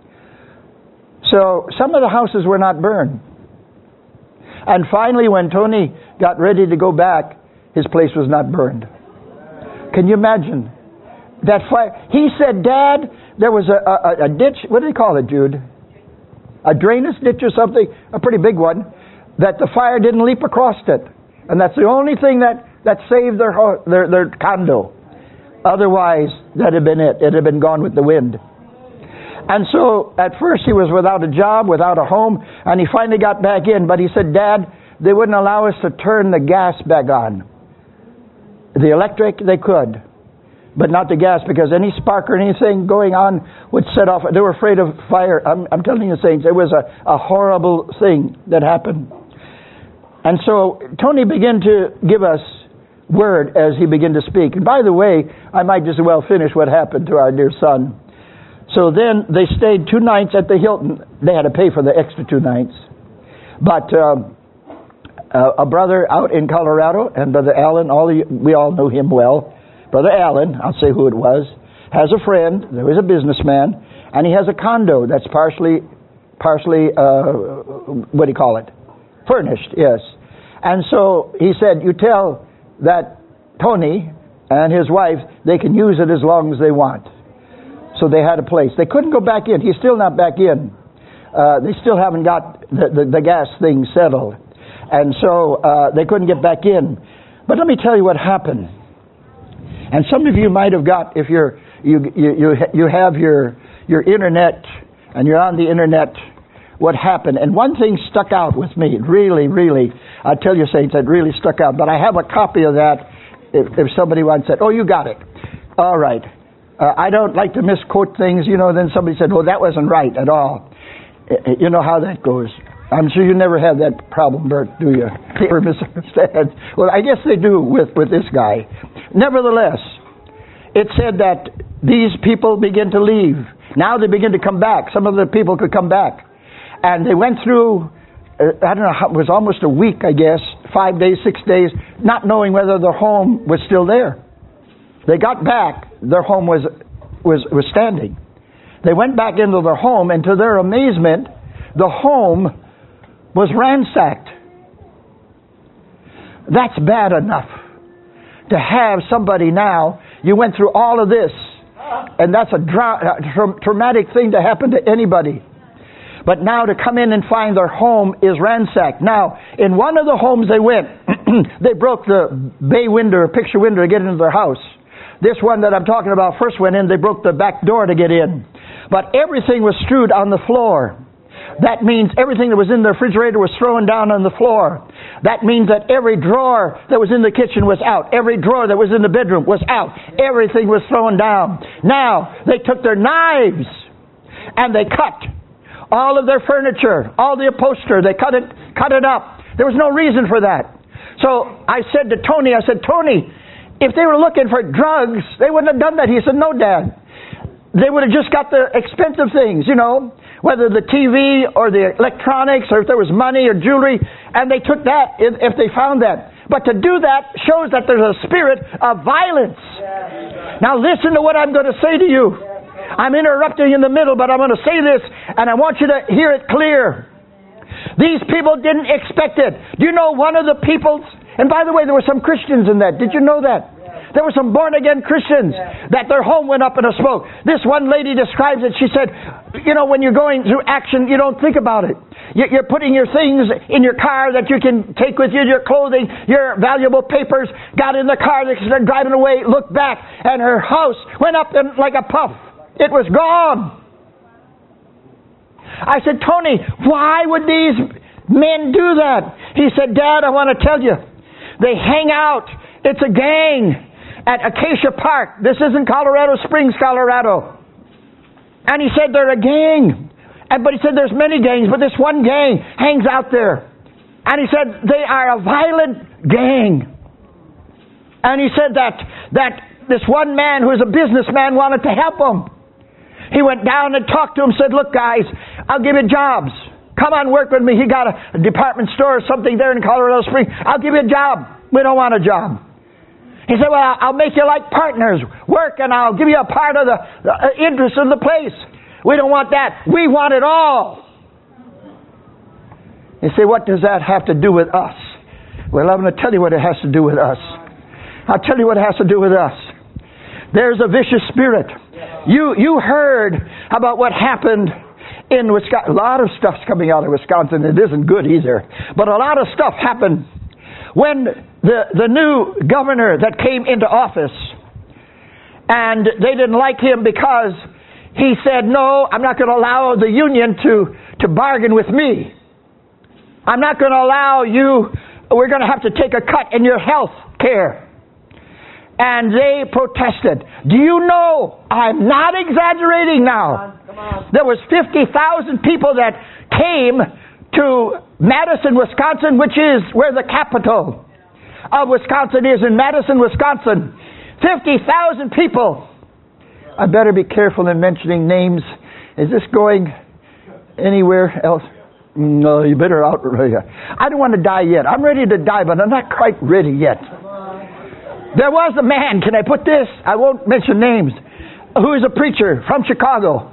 B: So some of the houses were not burned. And finally, when Tony got ready to go back, his place was not burned. Can you imagine? That fire. He said, Dad, there was a ditch. What do they call it, Jude? A drainage ditch or something? A pretty big one. That the fire didn't leap across it. And that's the only thing that saved their condo. Otherwise, that had been it. It had been gone with the wind. And so, at first he was without a job, without a home, and he finally got back in. But he said, Dad, they wouldn't allow us to turn the gas back on. The electric, they could, but not the gas, because any spark or anything going on would set off. They were afraid of fire. I'm telling you, saints, it was a horrible thing that happened. And so Tony began to give us word as he began to speak. And by the way, I might just as well finish what happened to our dear son. So then they stayed 2 nights at the Hilton. They had to pay for the extra 2 nights. But a brother out in Colorado, and Brother Allen, we all know him well. Brother Allen, I'll say who it was, has a friend, there was a businessman, and he has a condo that's partially what do you call it? Furnished, yes. And so he said, you tell that Tony and his wife, they can use it as long as they want. So they had a place. They couldn't go back in. He's still not back in. They still haven't got the gas thing settled. And so they couldn't get back in. But let me tell you what happened. And some of you might have got, if you have your internet and you're on the internet, what happened. And one thing stuck out with me, really, I tell you, saints, it really stuck out. But I have a copy of that if somebody wants it. Oh, you got it. All right. I don't like to misquote things, then somebody said, well, that wasn't right at all. You know how that goes. I'm sure you never have that problem, Bert, do you? People misunderstand. Well, I guess they do with this guy. Nevertheless, it said that these people begin to leave. Now they begin to come back. Some of the people could come back. And they went through, I don't know, it was almost a week, I guess, 5 days, 6 days, not knowing whether their home was still there. They got back, their home was standing. They went back into their home, and to their amazement, the home was ransacked. That's bad enough to have somebody now, you went through all of this, and that's a traumatic thing to happen to anybody. But now to come in and find their home is ransacked. Now, in one of the homes they went, they broke the bay window, or picture window to get into their house. This one that I'm talking about first went in, they broke the back door to get in. But everything was strewed on the floor. That means everything that was in the refrigerator was thrown down on the floor. That means that every drawer that was in the kitchen was out. Every drawer that was in the bedroom was out. Everything was thrown down. Now, they took their knives and they cut all of their furniture, all the upholstery. They cut it up. There was no reason for that. So I said to Tony, Tony, if they were looking for drugs, they wouldn't have done that. He said, no, Dad. They would have just got the expensive things, whether the TV or the electronics or if there was money or jewelry, and they took that if they found that. But to do that shows that there's a spirit of violence. Now listen to what I'm going to say to you. I'm interrupting in the middle, but I'm going to say this, and I want you to hear it clear. These people didn't expect it. Do you know one of the peoples, and by the way, there were some Christians in that. Did you know that? There were some born-again Christians that their home went up in a smoke. This one lady describes it. She said, when you're going through action, you don't think about it. You're putting your things in your car that you can take with you, your clothing, your valuable papers, got in the car, they started driving away, looked back, and her house went up like a puff. It was gone. I said, Tony, why would these men do that? He said, Dad, I want to tell you, they hang out. It's a gang at Acacia Park. This isn't Colorado Springs, Colorado. And he said they're a gang. But he said there's many gangs, but this one gang hangs out there. And he said they are a violent gang. And he said that this one man who was a businessman wanted to help him. He went down and talked to him, said, look guys, I'll give you jobs. Come on, work with me. He got a department store or something there in Colorado Springs. I'll give you a job. We don't want a job. He said, well, I'll make you like partners. Work and I'll give you a part of the interest in the place. We don't want that. We want it all. You say, what does that have to do with us? Well, I'm going to tell you what it has to do with us. I'll tell you what it has to do with us. There's a vicious spirit. You heard about what happened in Wisconsin. A lot of stuff's coming out of Wisconsin. It isn't good either. But a lot of stuff happened when the new governor that came into office, And they didn't like him because he said, no, I'm not going to allow the union to bargain with me. I'm not going to allow you, we're going to have to take a cut in your health care. And they protested. Do you know, I'm not exaggerating now.
C: Come on.
B: There was 50,000 people that came to Madison, Wisconsin, which is where the capital of Wisconsin is, in Madison, Wisconsin. 50,000 people. I better be careful in mentioning names. Is this going anywhere else? No, you better out. I don't want to die yet. I'm ready to die, but I'm not quite ready yet. There was a man, can I put this? I won't mention names, who is a preacher from Chicago.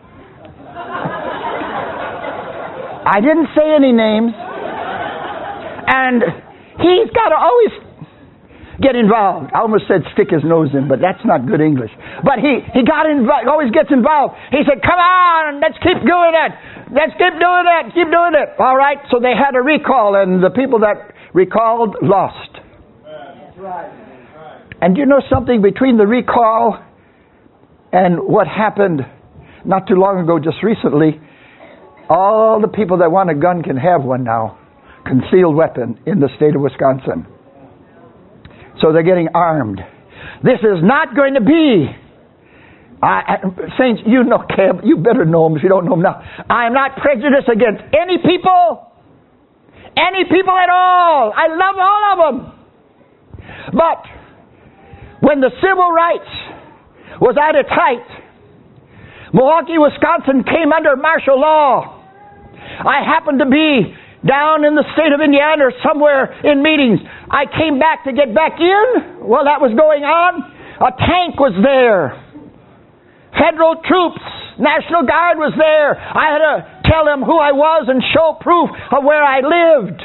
B: I didn't say any names. And he's got to always get involved. I almost said stick his nose in, but that's not good English. But he got involved, always gets involved. He said, come on, let's keep doing it. Let's keep doing it. Keep doing it. All right, so they had a recall, and the people that recalled lost.
C: That's right.
B: And you know something, between the recall and what happened not too long ago, just recently, all the people that want a gun can have one now. Concealed weapon in the state of Wisconsin. So they're getting armed. This is not going to be... Saints, you know Cam, you better know him if you don't know him now. I am not prejudiced against any people at all. I love all of them. But when the civil rights was at its height, Milwaukee, Wisconsin came under martial law. I happened to be down in the state of Indiana or somewhere in meetings. I came back to get back in while that was going on. A tank was there. Federal troops, National Guard was there. I had to tell them who I was and show proof of where I lived.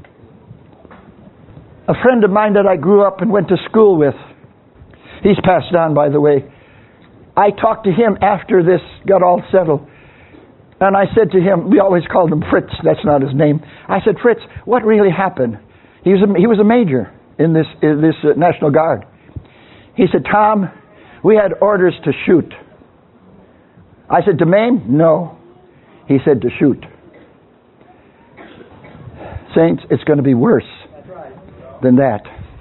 B: A friend of mine that I grew up and went to school with, he's passed on, by the way. I talked to him after this got all settled. And I said to him, we always called him Fritz, that's not his name. I said, Fritz, what really happened? He was a major in this National Guard. He said, Tom, we had orders to shoot. I said, to maim? No. He said, to shoot. Saints, it's going to be worse than that.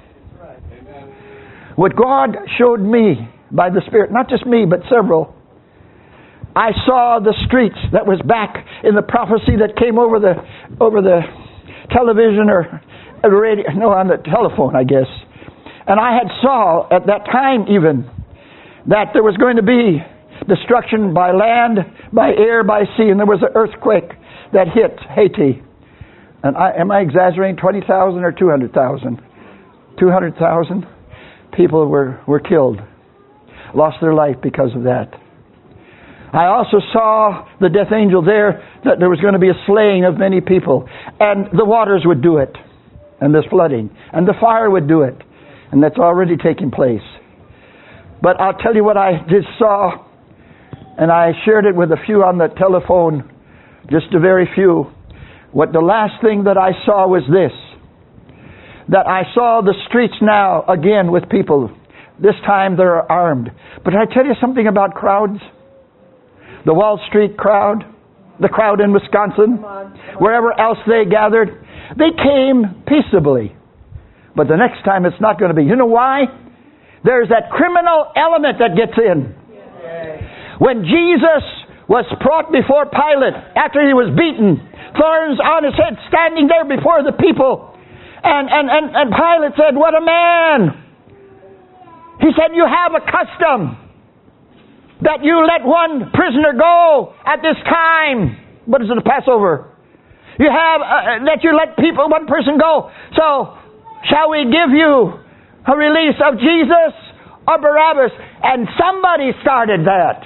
B: What God showed me by the Spirit, not just me, but several, I saw the streets. That was back in the prophecy that came over the television or radio, no, on the telephone, I guess. And I had saw at that time even that there was going to be destruction by land, by air, by sea, and there was an earthquake that hit Haiti. And am I exaggerating? 20,000 or 200,000? 200,000 people were killed, lost their life because of that. I also saw the death angel there, that there was going to be a slaying of many people. And the waters would do it. And this flooding. And the fire would do it. And that's already taking place. But I'll tell you what I just saw. And I shared it with a few on the telephone. Just a very few. What the last thing that I saw was this. That I saw the streets now again with people. This time they're armed. But I tell you something about crowds? The Wall Street crowd, the crowd in Wisconsin, wherever else they gathered, they came peaceably. But the next time it's not going to be. You know why? There's that criminal element that gets in. When Jesus was brought before Pilate, after he was beaten, thorns on his head, standing there before the people, and Pilate said, "What a man!" He said, "You have a custom that you let one prisoner go at this time." What is it, the Passover? You have that you let one person go. So, shall we give you a release of Jesus or Barabbas? And somebody started that.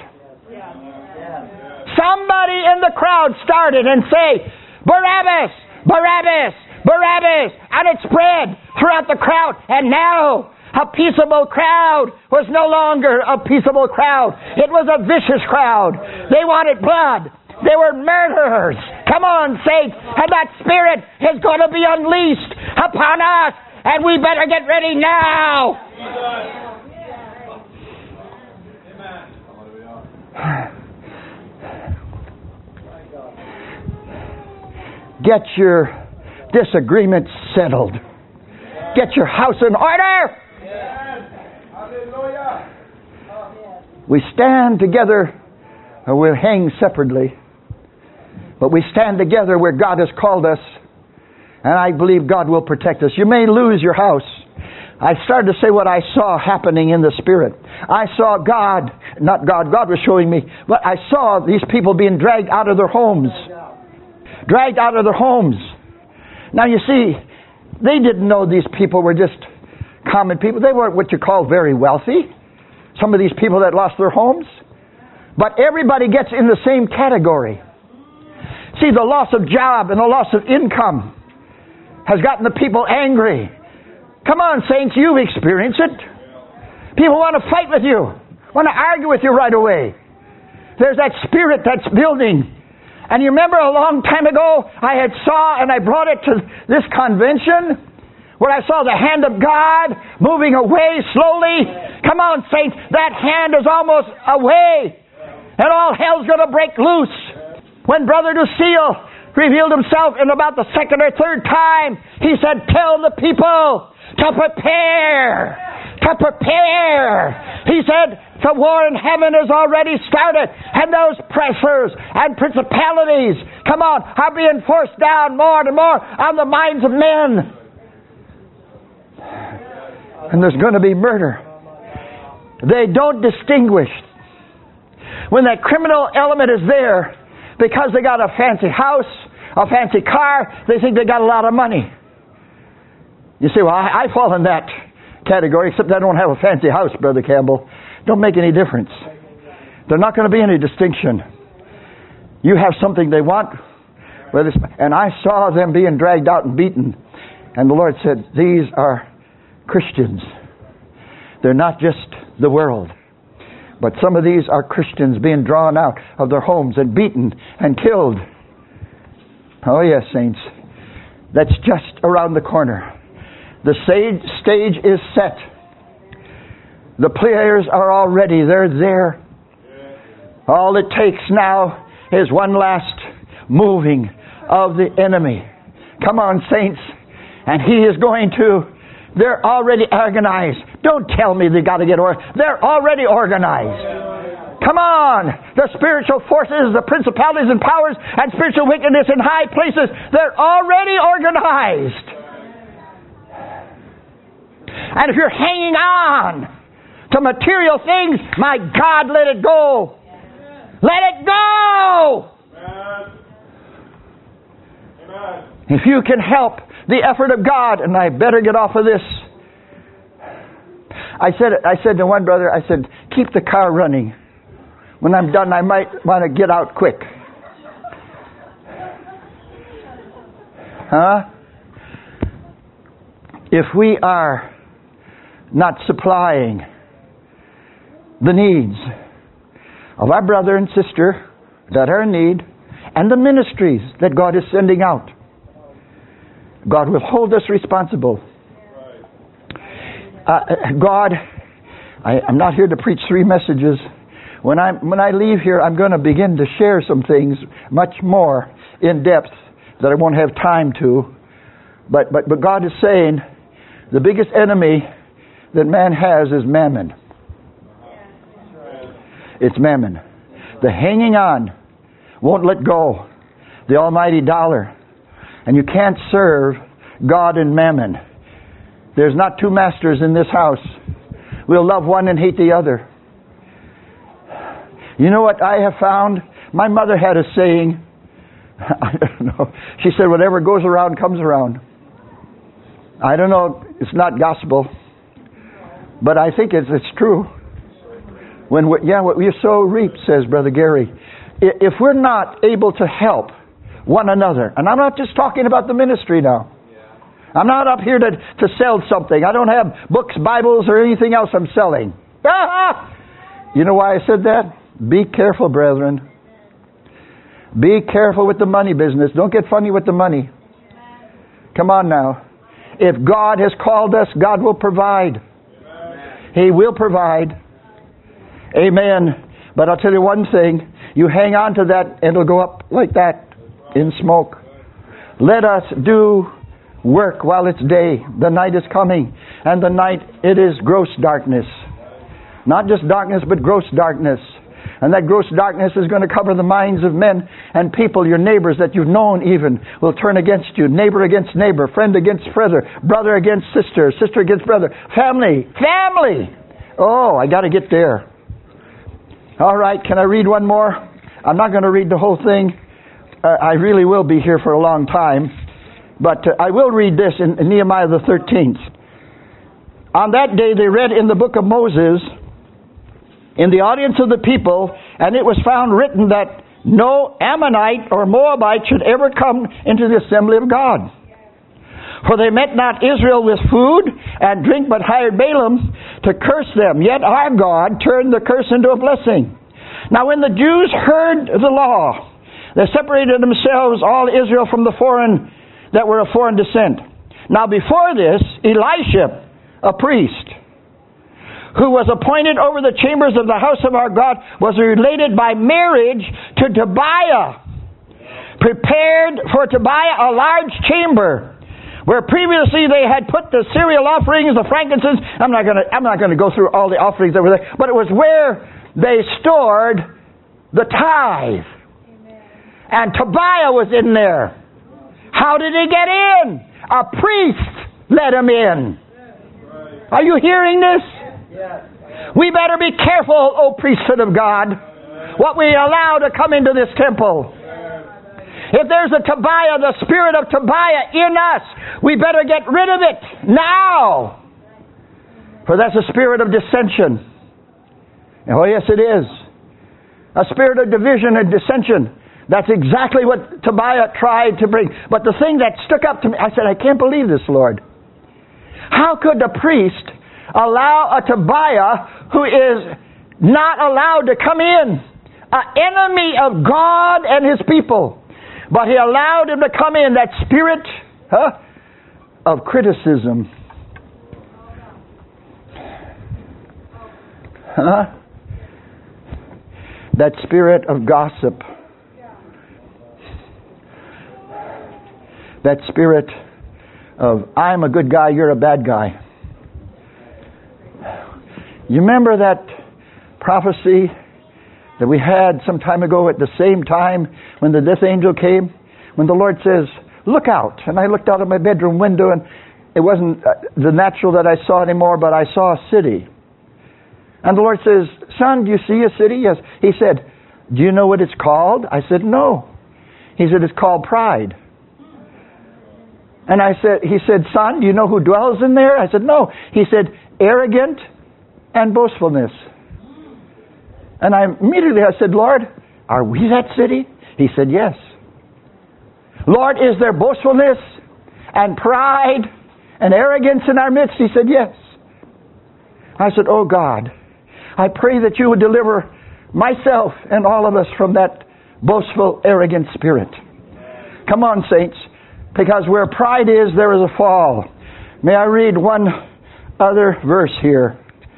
B: Somebody in the crowd started and say, "Barabbas, Barabbas, Barabbas," and it spread throughout the crowd. And now a peaceable crowd was no longer a peaceable crowd. It was a vicious crowd. They wanted blood. They were murderers. Come on, saints. And that spirit is going to be unleashed upon us. And we better get ready now. Get your disagreements settled. Get your house in order. We stand together, or we'll hang separately. But we stand together where God has called us, and I believe God will protect us. You may lose your house. I started to say what I saw happening in the Spirit. I saw God was showing me, but I saw these people being dragged out of their homes. Dragged out of their homes. Now you see, they didn't know these people were just common people. They weren't what you call very wealthy. Some of these people that lost their homes. But everybody gets in the same category. See, the loss of job and the loss of income has gotten the people angry. Come on, saints, you've experienced it. People want to fight with you, want to argue with you right away. There's that spirit that's building. And you remember a long time ago, I had saw, and I brought it to this convention, where I saw the hand of God moving away slowly. Come on, saints, that hand is almost away. And all hell's going to break loose. When Brother Lucille revealed himself in about the second or third time, he said, tell the people to prepare. To prepare. He said, the war in heaven has already started, and those pressures and principalities, come on, are being forced down more and more on the minds of men. And there's going to be murder. They don't distinguish. When that criminal element is there, because they got a fancy house, a fancy car, they think they got a lot of money. You say, well, I fall in that category, except I don't have a fancy house, Brother Campbell. Don't make any difference. There's not going to be any distinction. You have something they want. And I saw them being dragged out and beaten. And the Lord said, these are Christians. They're not just the world. But some of these are Christians being drawn out of their homes and beaten and killed. Oh yes, saints. That's just around the corner. The stage is set. The players are all ready. They're there. All it takes now is one last moving of the enemy. Come on, saints. And he is going to... They're already organized. Don't tell me they got to get organized. They're already organized. Come on. The spiritual forces, the principalities and powers and spiritual wickedness in high places, they're already organized. And if you're hanging on to material things, my God, let it go. Let it go. Amen. If you can help the effort of God, and I better get off of this. I said to one brother, I said, keep the car running. When I'm done, I might want to get out quick. Huh? If we are not supplying the needs of our brother and sister that are in need, and the ministries that God is sending out, God will hold us responsible. I'm not here to preach 3 messages. When I leave here, I'm going to begin to share some things much more in depth that I won't have time to. But God is saying the biggest enemy that man has is mammon. It's mammon. The hanging on, won't let go. The almighty dollar. And you can't serve God and mammon. There's not 2 masters in this house. We'll love one and hate the other. You know what I have found? My mother had a saying. I don't know. She said, whatever goes around comes around. I don't know. It's not gospel. But I think it's true. What you sow reap, says Brother Gary. If we're not able to help one another, and I'm not just talking about the ministry now. I'm not up here to sell something. I don't have books, Bibles, or anything else I'm selling. You know why I said that? Be careful, brethren. Be careful with the money business. Don't get funny with the money. Come on now. If God has called us, God will provide. He will provide. Amen. But I'll tell you one thing. You hang on to that and it'll go up like that in smoke. Let us do work while it's day. The night is coming, and the night it is gross darkness. Not just darkness, but gross darkness. And that gross darkness is going to cover the minds of men and people, your neighbors that you've known even, will turn against you. Neighbor against neighbor, friend against brother, brother against sister, sister against brother. Family! Oh, I got to get there. All right, can I read one more? I'm not going to read the whole thing. I really will be here for a long time. But I will read this in Nehemiah the 13th. On that day they read in the book of Moses, in the audience of the people, and it was found written that no Ammonite or Moabite should ever come into the assembly of God. For they met not Israel with food and drink, but hired Balaam to curse them. Yet our God turned the curse into a blessing. Now when the Jews heard the law, they separated themselves, all Israel, from the foreign that were of foreign descent. Now before this, Elisha, a priest, who was appointed over the chambers of the house of our God, was related by marriage to Tobiah, prepared for Tobiah a large chamber, where previously they had put the cereal offerings, the frankincense. I'm not going to go through all the offerings that were there, but it was where they stored the tithe. And Tobiah was in there. How did he get in? A priest let him in. Are you hearing this? We better be careful, O priesthood of God, what we allow to come into this temple. If there's a Tobiah, the spirit of Tobiah in us, we better get rid of it now. For that's a spirit of dissension. Oh yes, it is. A spirit of division and dissension. That's exactly what Tobiah tried to bring. But the thing that stuck up to me, I said, I can't believe this, Lord. How could the priest allow a Tobiah who is not allowed to come in, an enemy of God and His people, but he allowed him to come in, that spirit of criticism. That spirit of gossip. That spirit of, I'm a good guy, you're a bad guy. You remember that prophecy that we had some time ago at the same time when the death angel came? When the Lord says, look out. And I looked out of my bedroom window, and it wasn't the natural that I saw anymore, but I saw a city. And the Lord says, son, do you see a city? Yes. He said, do you know what it's called? I said, no. He said, it's called pride. And he said, son, do you know who dwells in there? I said, no. He said, arrogant and boastfulness. And immediately I said, Lord, are we that city? He said, yes. Lord, is there boastfulness and pride and arrogance in our midst? He said, yes. I said, oh God, I pray that you would deliver myself and all of us from that boastful, arrogant spirit. Come on, saints, because where pride is, there is a fall. May I read one other verse here?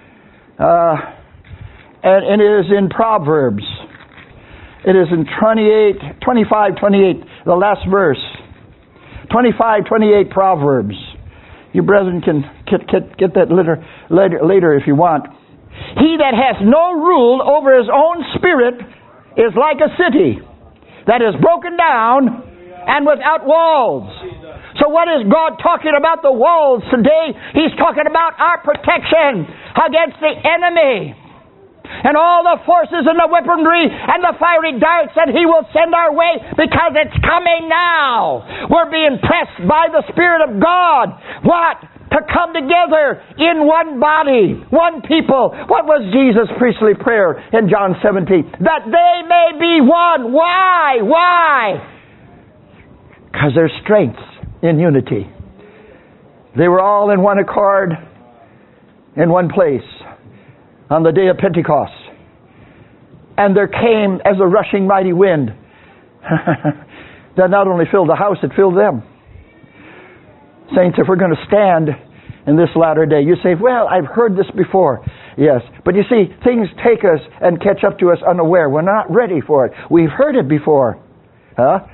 B: And it is in Proverbs. It is in 25:28, the last verse. 25:28 Proverbs. You brethren can get that later if you want. He that has no rule over his own spirit is like a city that is broken down and without walls. So what is God talking about the walls today? He's talking about our protection against the enemy and all the forces and the weaponry and the fiery darts that He will send our way, because it's coming now. We're being pressed by the Spirit of God. What? To come together in one body, one people. What was Jesus' priestly prayer in John 17? That they may be one. Why? Why? Because there's strength in unity. They were all in one accord, in one place, on the day of Pentecost. And there came as a rushing mighty wind that not only filled the house, it filled them. Saints, if we're going to stand in this latter day, you say, well, I've heard this before. Yes, but you see, things take us and catch up to us unaware. We're not ready for it. We've heard it before.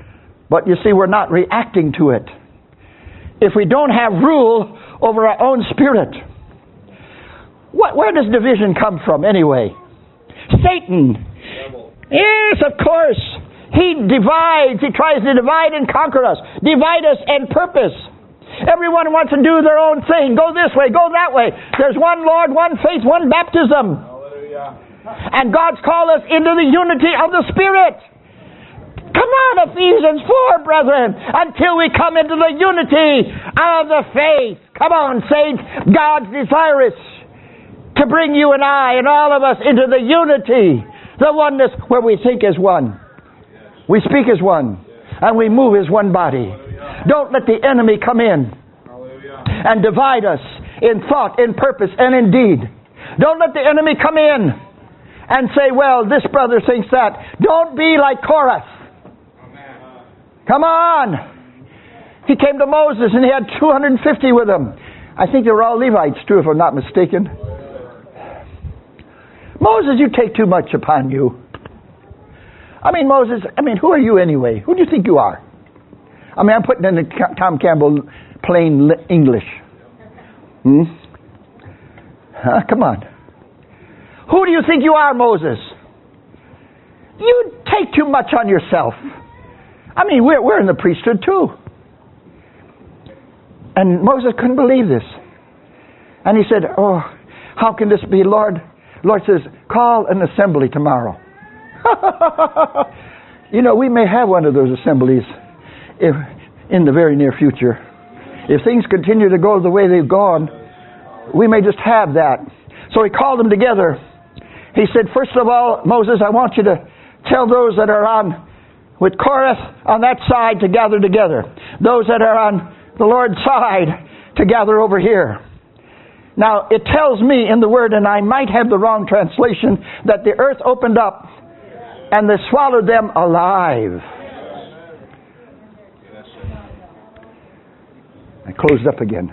B: But you see, we're not reacting to it. If we don't have rule over our own spirit, where does division come from anyway? Satan. Yes, of course. He divides. He tries to divide and conquer us. Divide us and purpose. Everyone wants to do their own thing. Go this way, go that way. There's one Lord, one faith, one baptism.
D: Hallelujah.
B: And God's called us into the unity of the Spirit. Come on, Ephesians 4, brethren, until we come into the unity of the faith. Come on, saints. God's desirous to bring you and I and all of us into the unity, the oneness where we think as one. We speak as one, and we move as one body. Don't let the enemy come in and divide us in thought, in purpose, and in deed. Don't let the enemy come in and say, well, this brother thinks that. Don't be like Korah. Come on. He came to Moses and he had 250 with him. I think they were all Levites too, if I'm not mistaken. Moses, you take too much upon you. Moses, who are you anyway? Who do you think you are? I'm putting in the Tom Campbell plain English. Come on. Who do you think you are, Moses? You take too much on yourself. We're in the priesthood too. And Moses couldn't believe this. And he said, oh, how can this be, Lord? The Lord says, call an assembly tomorrow. We may have one of those assemblies in the very near future. If things continue to go the way they've gone, we may just have that. So he called them together. He said, first of all, Moses, I want you to tell those that are on with Korah on that side to gather together. Those that are on the Lord's side to gather over here. Now, it tells me in the Word, and I might have the wrong translation, that the earth opened up and they swallowed them alive. I closed up again.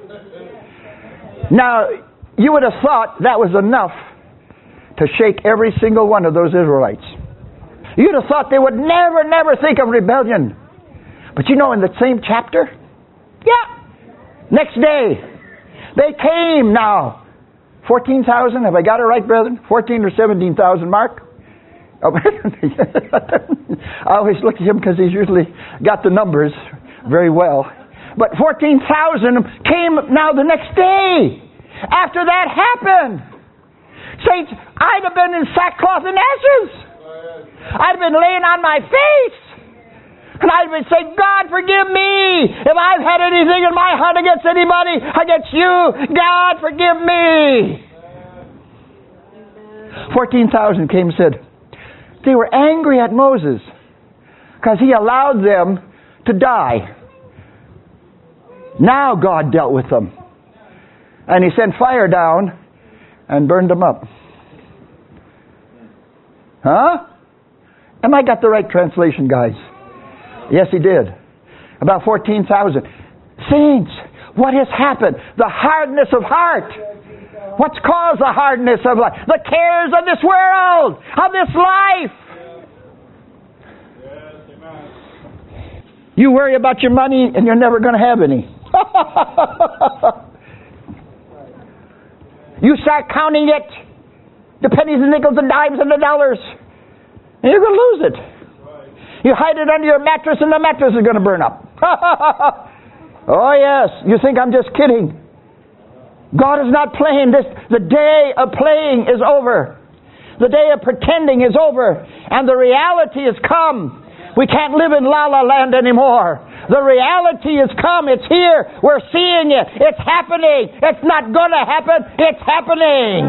B: Now, you would have thought that was enough to shake every single one of those Israelites. You'd have thought they would never think of rebellion. But in the same chapter, next day, they came now. 14,000, have I got it right, brethren? 14 or 17,000, Mark? Oh, I always look at him because he's usually got the numbers very well. But 14,000 came now the next day. After that happened, saints, I'd have been in sackcloth and ashes. I'd have been laying on my face. And I'd been saying, God, forgive me. If I've had anything in my heart against anybody, against you, God, forgive me. 14,000 came and said, they were angry at Moses because he allowed them to die. Now God dealt with them. And he sent fire down and burned them up. Huh? Am I got the right translation, guys? Yes, he did. About 14,000. Saints, what has happened? The hardness of heart. What's caused the hardness of life? The cares of this world, of this life. You worry about your money and you're never going to have any. You start counting it, the pennies and nickels and dimes and the dollars, and you're going to lose it. You hide it under your mattress and the mattress is going to burn up. Oh yes, you think I'm just kidding. God is not playing this. The day of playing is over. The day of pretending is over. And the reality has come. We can't live in La La Land anymore. The reality has come. It's here. We're seeing it. It's happening. It's not going to happen. It's happening.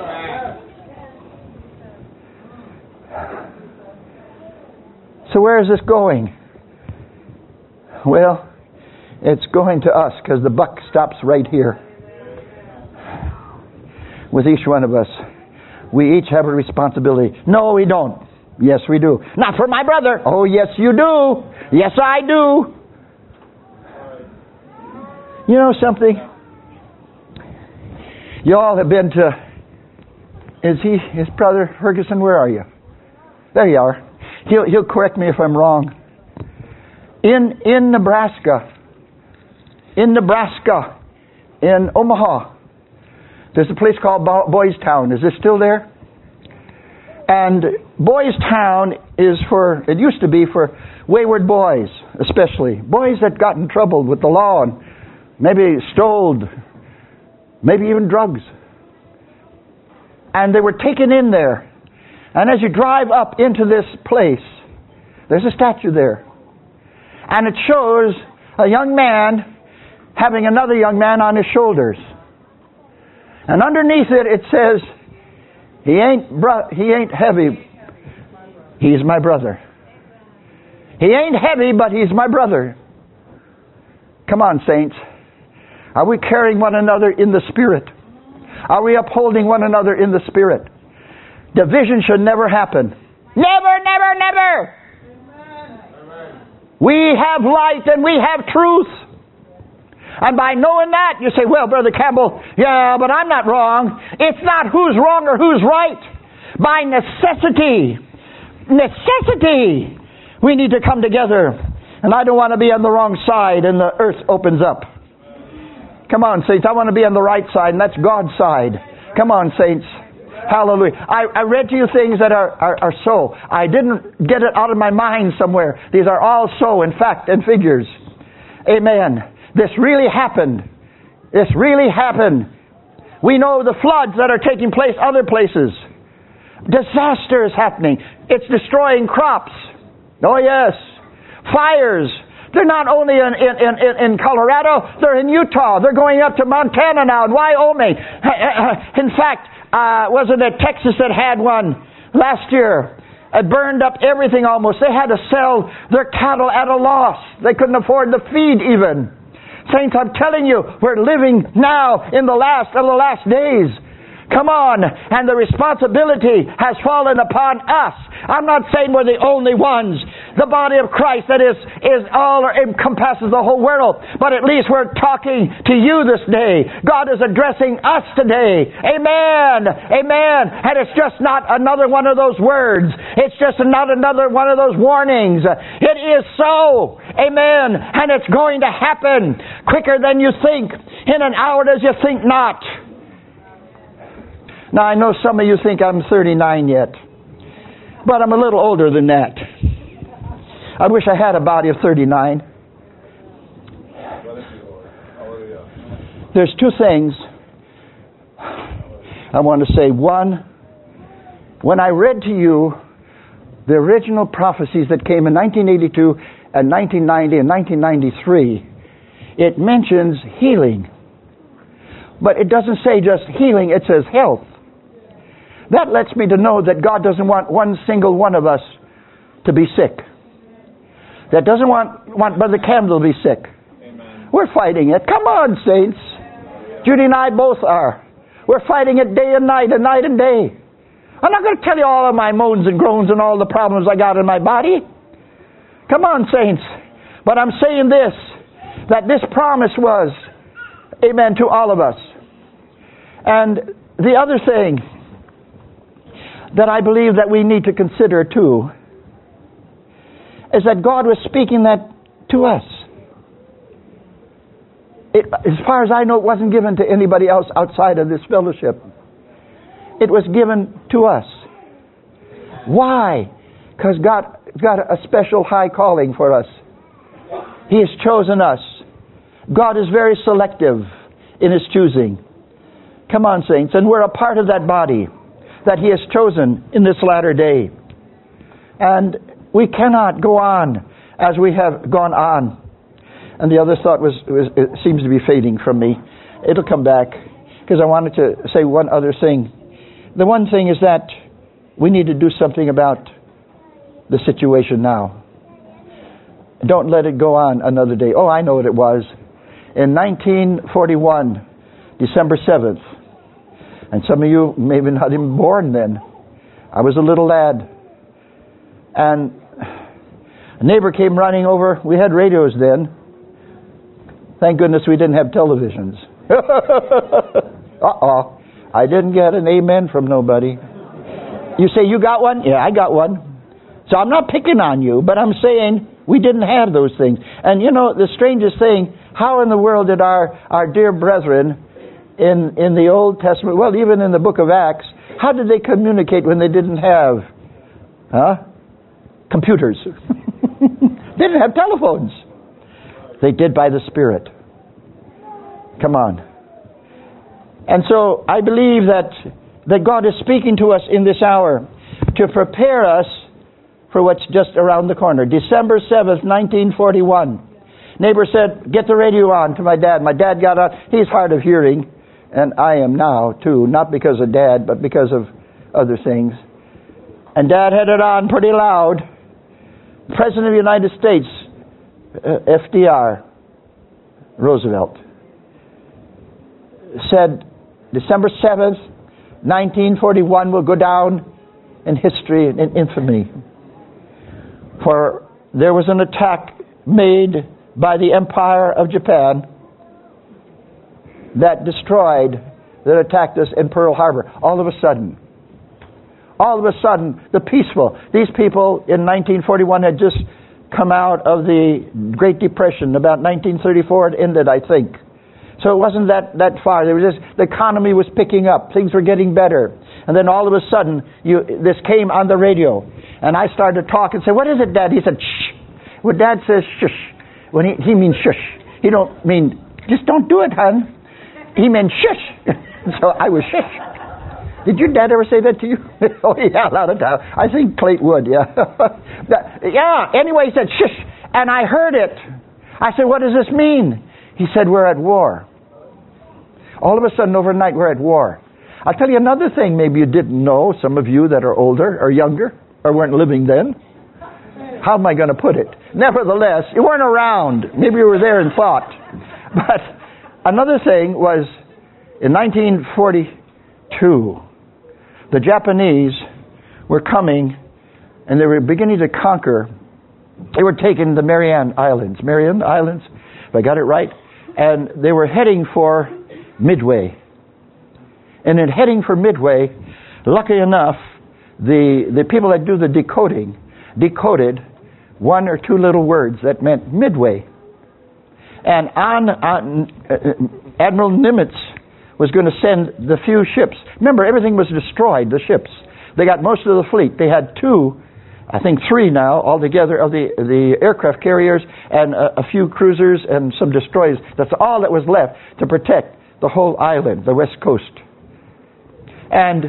B: So where is this going? Well, it's going to us because the buck stops right here. With each one of us. We each have a responsibility. No, we don't. Yes, we do. Not for my brother. Oh, yes, you do. Yes, I do. You know something? You all have been to... Is he, his brother, Ferguson, where are you? There you are. He'll correct me if I'm wrong. in Nebraska, in Omaha, there's a place called Boys Town. Is this still there? And Boys Town it used to be for wayward boys, especially. Boys that got in trouble with the law and maybe stole, maybe even drugs. And they were taken in there. And as you drive up into this place, there's a statue there. And it shows a young man having another young man on his shoulders. And underneath it says, he ain't heavy, he's my brother. He ain't heavy, but he's my brother. Come on, saints. Are we carrying one another in the Spirit? Are we upholding one another in the Spirit? Division should never happen. Never, never, never. Amen. We have light and we have truth. And by knowing that, you say, well, Brother Campbell, yeah, but I'm not wrong. It's not who's wrong or who's right. By necessity, we need to come together. And I don't want to be on the wrong side and the earth opens up. Come on, saints. I want to be on the right side, and that's God's side. Come on, saints. Hallelujah. I read to you things that are so. I didn't get it out of my mind somewhere. These are all so in fact and figures. Amen. This really happened. This really happened. We know the floods that are taking place other places. Disaster is happening. It's destroying crops. Oh yes. Fires. They're not only in Colorado, they're in Utah. They're going up to Montana now and Wyoming. In fact, wasn't it Texas that had one last year? It burned up everything almost. They had to sell their cattle at a loss. They couldn't afford the feed even. Saints, I'm telling you, we're living now in the last of the last days. Come on. And the responsibility has fallen upon us. I'm not saying we're the only ones. The body of Christ that is all or encompasses the whole world. But at least we're talking to you this day. God is addressing us today. Amen. Amen. And it's just not another one of those words. It's just not another one of those warnings. It is so. Amen. And it's going to happen quicker than you think. In an hour as you think not. Now I know some of you think I'm 39 yet. But I'm a little older than that. I wish I had a body of 39. There's two things I want to say. One, when I read to you the original prophecies that came in 1982 and 1990 and 1993, it mentions healing. But it doesn't say just healing, it says health. That lets me to know that God doesn't want one single one of us to be sick. That doesn't want Brother Campbell to be sick. Amen. We're fighting it. Come on, saints. Judy and I both are. We're fighting it day and night and day. I'm not going to tell you all of my moans and groans and all the problems I got in my body. Come on, saints. But I'm saying this, that this promise was, amen, to all of us. And the other thing that I believe that we need to consider too is that God was speaking that to us. As far as I know, it wasn't given to anybody else outside of this fellowship. It was given to us. Why? Because God's got a special high calling for us. He has chosen us. God is very selective in His choosing. Come on, saints. And we're a part of that body that He has chosen in this latter day. And we cannot go on as we have gone on. And the other thought it seems to be fading from me. It'll come back because I wanted to say one other thing. The one thing is that we need to do something about the situation now. Don't let it go on another day. Oh, I know what it was. In 1941, December 7th, and some of you maybe not even born then, I was a little lad. And a neighbor came running over. We had radios then. Thank goodness we didn't have televisions. Uh-oh. I didn't get an amen from nobody. You say, you got one? Yeah, I got one. So I'm not picking on you, but I'm saying We didn't have those things. And you know, the strangest thing, how in the world did our dear brethren in the Old Testament, well, even in the book of Acts, how did they communicate when they didn't have computers? They didn't have telephones. They did by the Spirit. Come on. And so I believe that God is speaking to us in this hour to prepare us for what's just around the corner. December 7th, 1941. Neighbor said, get the radio on, to my dad. My dad got on. He's hard of hearing, and I am now too, not because of Dad, but because of other things. And Dad had it on pretty loud. President of the United States, FDR, Roosevelt, said December 7th, 1941 will go down in history, in infamy. For there was an attack made by the Empire of Japan that attacked us in Pearl Harbor. All of a sudden, the peaceful, these people in 1941 had just come out of the Great Depression. About 1934 it ended, I think. So it wasn't that far. The economy was picking up. Things were getting better. And then all of a sudden, this came on the radio. And I started to talk and say, what is it, Dad? He said, shh. Well, Dad says shush. When he means shush. He don't mean, just don't do it, hon. He meant shush. So I was shush. Did your dad ever say that to you? Oh, yeah, a lot of times. I think Clayt would, yeah. Yeah, anyway, he said shush. And I heard it. I said, what does this mean? He said, we're at war. All of a sudden, overnight, we're at war. I'll tell you another thing maybe you didn't know, some of you that are older or younger or weren't living then. How am I going to put it? Nevertheless, you weren't around. Maybe you were there and thought. But another thing was, in 1942, the Japanese were coming and they were beginning to conquer. They were taking the Mariana Islands, if I got it right. And they were heading for Midway. And in heading for Midway, lucky enough, the people that do the decoding decoded one or two little words that meant Midway. And Admiral Nimitz was going to send the few ships. Remember, everything was destroyed, the ships. They got most of the fleet. They had three now altogether of the aircraft carriers and a few cruisers and some destroyers. That's all that was left to protect the whole island, the west coast. And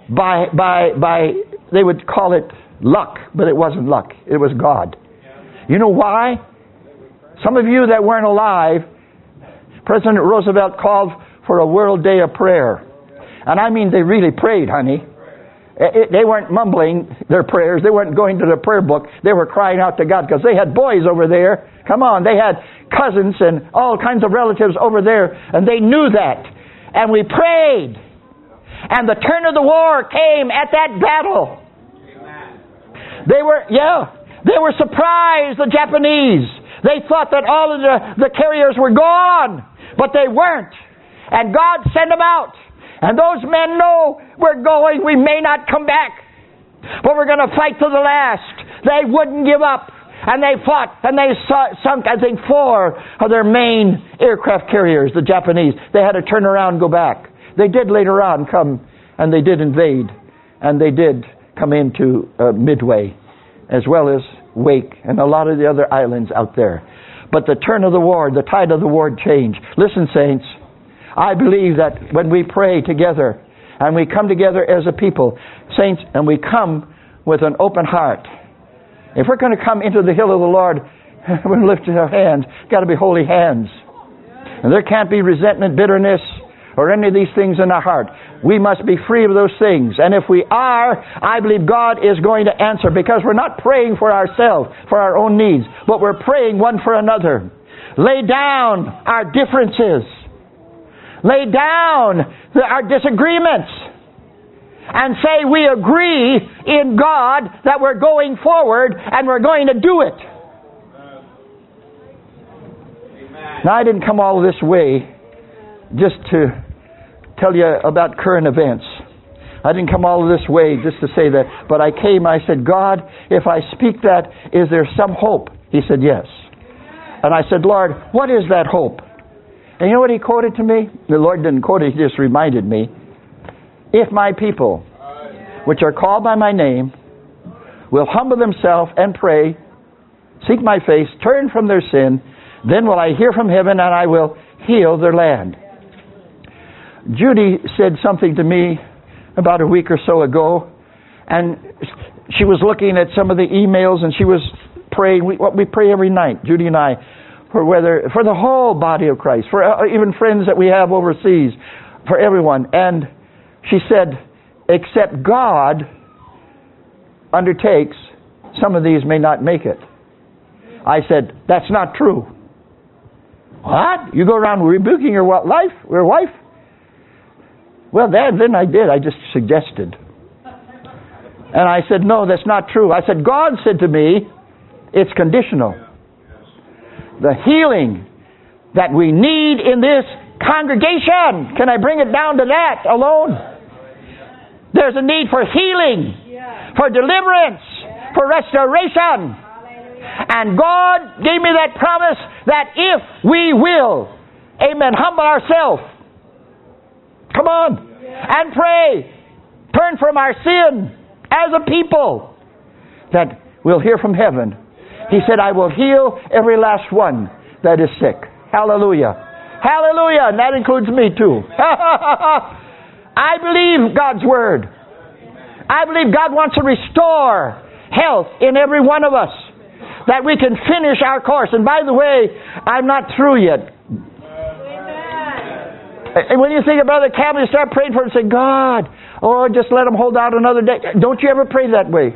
B: they would call it luck, but it wasn't luck. It was God. You know why? Some of you that weren't alive, President Roosevelt called for a World Day of Prayer. And I mean, they really prayed, honey. They weren't mumbling their prayers. They weren't going to the prayer book. They were crying out to God because they had boys over there. Come on, they had cousins and all kinds of relatives over there, and they knew that. And we prayed. And the turn of the war came at that battle. They were surprised, the Japanese. They thought that all of the carriers were gone, but they weren't. And God sent them out. And those men know we're going, we may not come back, but we're going to fight to the last. They wouldn't give up. And they fought, and they sunk, I think, 4 of their main aircraft carriers, the Japanese. They had to turn around and go back. They did later on come, and they did invade, and they did come into Midway, as well as Wake, and a lot of the other islands out there. But the turn of the war, the tide of the war changed. Listen, saints, I believe that when we pray together, and we come together as a people, saints, and we come with an open heart. If we're going to come into the hill of the Lord, we're going to lift our hands. Got to be holy hands. And there can't be resentment, bitterness, or any of these things in our heart. We must be free of those things. And if we are, I believe God is going to answer, because we're not praying for ourselves, for our own needs, but we're praying one for another. Lay down our differences. Lay down our disagreements. And say we agree in God that we're going forward and we're going to do it. Amen. Now, I didn't come all this way just to tell you about current events. I didn't come all this way just to say that. But I came, I said, God, if I speak that, is there some hope He said, yes. And I said, Lord, what is that hope? And you know what he quoted to me? The Lord didn't quote it, he just reminded me. If my people, which are called by my name, will humble themselves and pray, seek my face, turn from their sin, then will I hear from heaven and I will heal their land. Judy said something to me about a week or so ago, and she was looking at some of the emails and she was praying. We pray every night, Judy and I, for the whole body of Christ, for even friends that we have overseas, for everyone. And she said, except God undertakes, some of these may not make it. I said, that's not true. What? You go around rebuking your wife? Well, then I did. I just suggested. And I said, no, that's not true. I said, God said to me, it's conditional. The healing that we need in this congregation, can I bring it down to that alone? There's a need for healing, for deliverance, for restoration. And God gave me that promise that if we will, amen, humble ourselves, come on, and pray, turn from our sin as a people, that we'll hear from heaven. He said, I will heal every last one that is sick. Hallelujah. Hallelujah. And that includes me too. I believe God's Word. I believe God wants to restore health in every one of us, that we can finish our course. And by the way, I'm not through yet. And when you think of Brother Campbell, you start praying for him and say, God, just let him hold out another day. Don't you ever pray that way.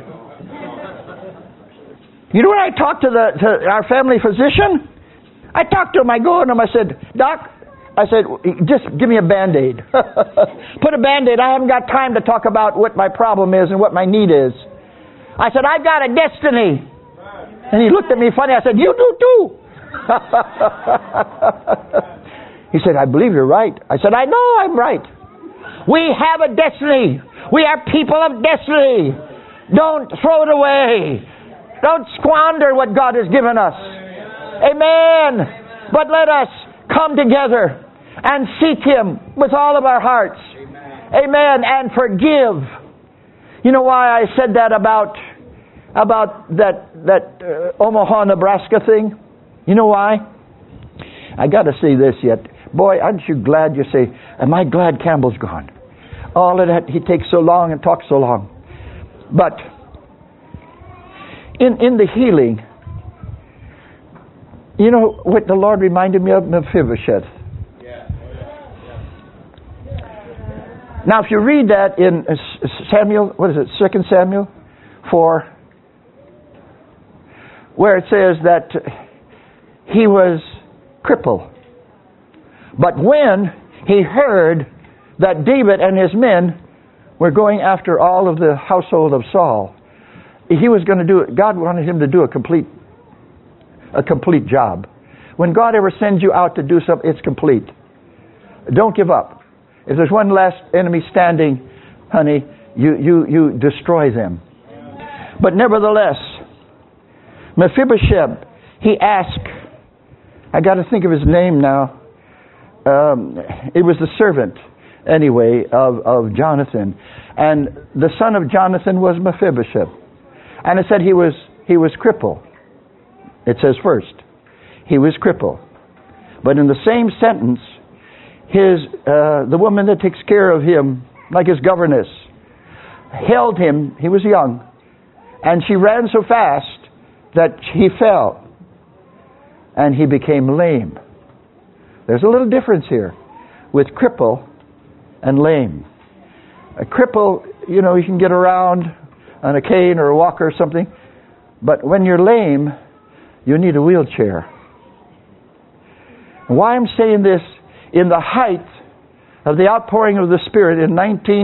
B: You know when I talked to our family physician? I talked to him, I go to him, I said, Doc, I said, just give me a Band-Aid. Put a Band-Aid. I haven't got time to talk about what my problem is and what my need is. I said, I've got a destiny. And he looked at me funny. I said, you do too. He said, I believe you're right. I said, I know I'm right. We have a destiny. We are people of destiny. Don't throw it away. Don't squander what God has given us. Amen. But let us come together and seek Him with all of our hearts. Amen. And forgive. You know why I said that about that Omaha, Nebraska thing? You know why? I got to say this yet. Boy, aren't you glad you say, am I glad Campbell's gone? All of that, he takes so long and talks so long. But in the healing, you know what the Lord reminded me of? Mephibosheth. Now, if you read that in Samuel, 2 Samuel 4, where it says that he was crippled. But when he heard that David and his men were going after all of the household of Saul, he was going to do it. God wanted him to do a complete job. When God ever sends you out to do something, it's complete. Don't give up. If there's one last enemy standing, honey, you destroy them. But nevertheless, Mephibosheth, he asked, I got to think of his name now. It was the servant, anyway, of Jonathan. And the son of Jonathan was Mephibosheth. And it said he was crippled. It says first, he was crippled. But in the same sentence, the woman that takes care of him, like his governess, held him. He was young. And she ran so fast that he fell. And he became lame. There's a little difference here with cripple and lame. A cripple, you can get around on a cane or a walker or something. But when you're lame, you need a wheelchair. And why I'm saying this, in the height of the outpouring of the Spirit in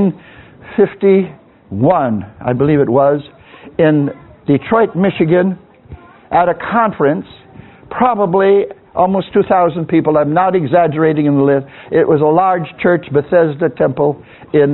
B: 1951, I believe it was, in Detroit, Michigan, at a conference, probably almost 2,000 people. I'm not exaggerating in the list. It was a large church, Bethesda Temple, in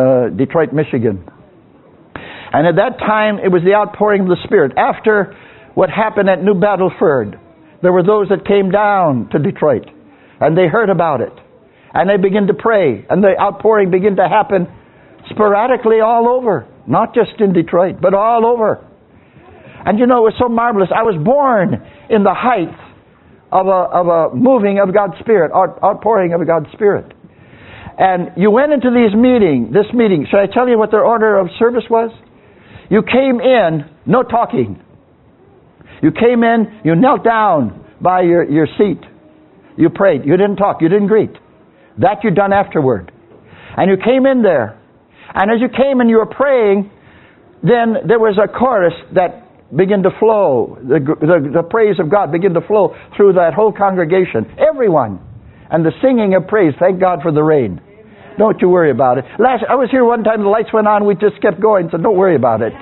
B: Detroit, Michigan. And at that time, it was the outpouring of the Spirit. After what happened at New Battleford. There were those that came down to Detroit, and they heard about it. And they began to pray, and the outpouring began to happen sporadically all over. Not just in Detroit, but all over. And it was so marvelous. I was born in the height of a moving of God's Spirit, outpouring of God's Spirit. And you went into this meeting. Should I tell you what their order of service was? You came in, no talking. You came in, you knelt down by your seat. You prayed. You didn't talk. You didn't greet. That you done afterward. And you came in there. And as you came and you were praying, then there was a chorus that began to flow. The praise of God began to flow through that whole congregation. Everyone. And the singing of praise. Thank God for the rain. Don't you worry about it. I was here one time, the lights went on, we just kept going, so don't worry about it.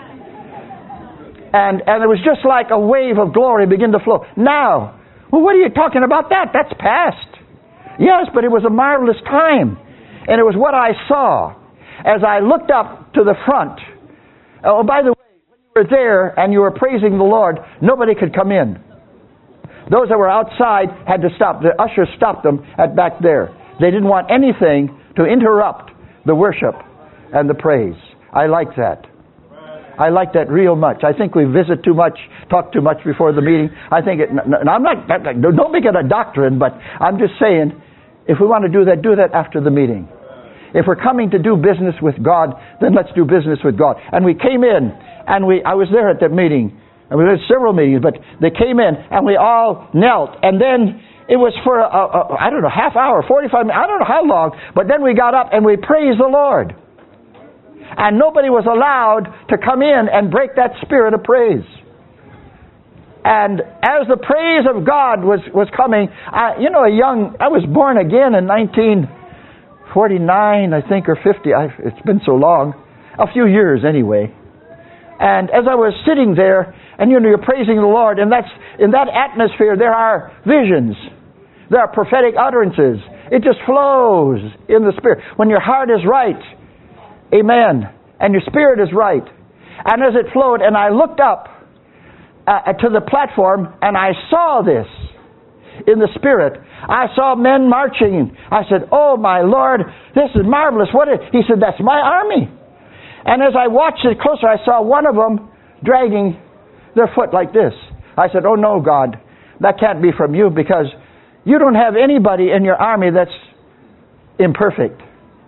B: And it was just like a wave of glory begin to flow. Now, well, what are you talking about that? That's past. Yes, but it was a marvelous time. And it was what I saw as I looked up to the front. Oh, by the way, when you were there and you were praising the Lord, nobody could come in. Those that were outside had to stop. The ushers stopped them at back there. They didn't want anything to interrupt the worship and the praise. I like that. I like that real much. I think we visit too much, talk too much before the meeting. I think I'm not, don't make it a doctrine, but I'm just saying, if we want to do that after the meeting. If we're coming to do business with God, then let's do business with God. And we came in, and I was there at that meeting, and we had several meetings, but they came in, and we all knelt, and then it was for, I don't know, half hour, 45 minutes, I don't know how long, but then we got up and we praised the Lord. And nobody was allowed to come in and break that spirit of praise. And as the praise of God was coming, I was born again in 1949, I think, or 50. It's been so long. A few years anyway. And as I was sitting there, and you're praising the Lord, and in that atmosphere there are visions. There are prophetic utterances. It just flows in the Spirit. When your heart is right, amen, and your spirit is right. And as it flowed, and I looked up to the platform, and I saw this in the Spirit. I saw men marching. I said, oh my Lord, this is marvelous. He said, that's my army. And as I watched it closer, I saw one of them dragging their foot like this. I said, oh no, God, that can't be from you, because you don't have anybody in your army that's imperfect.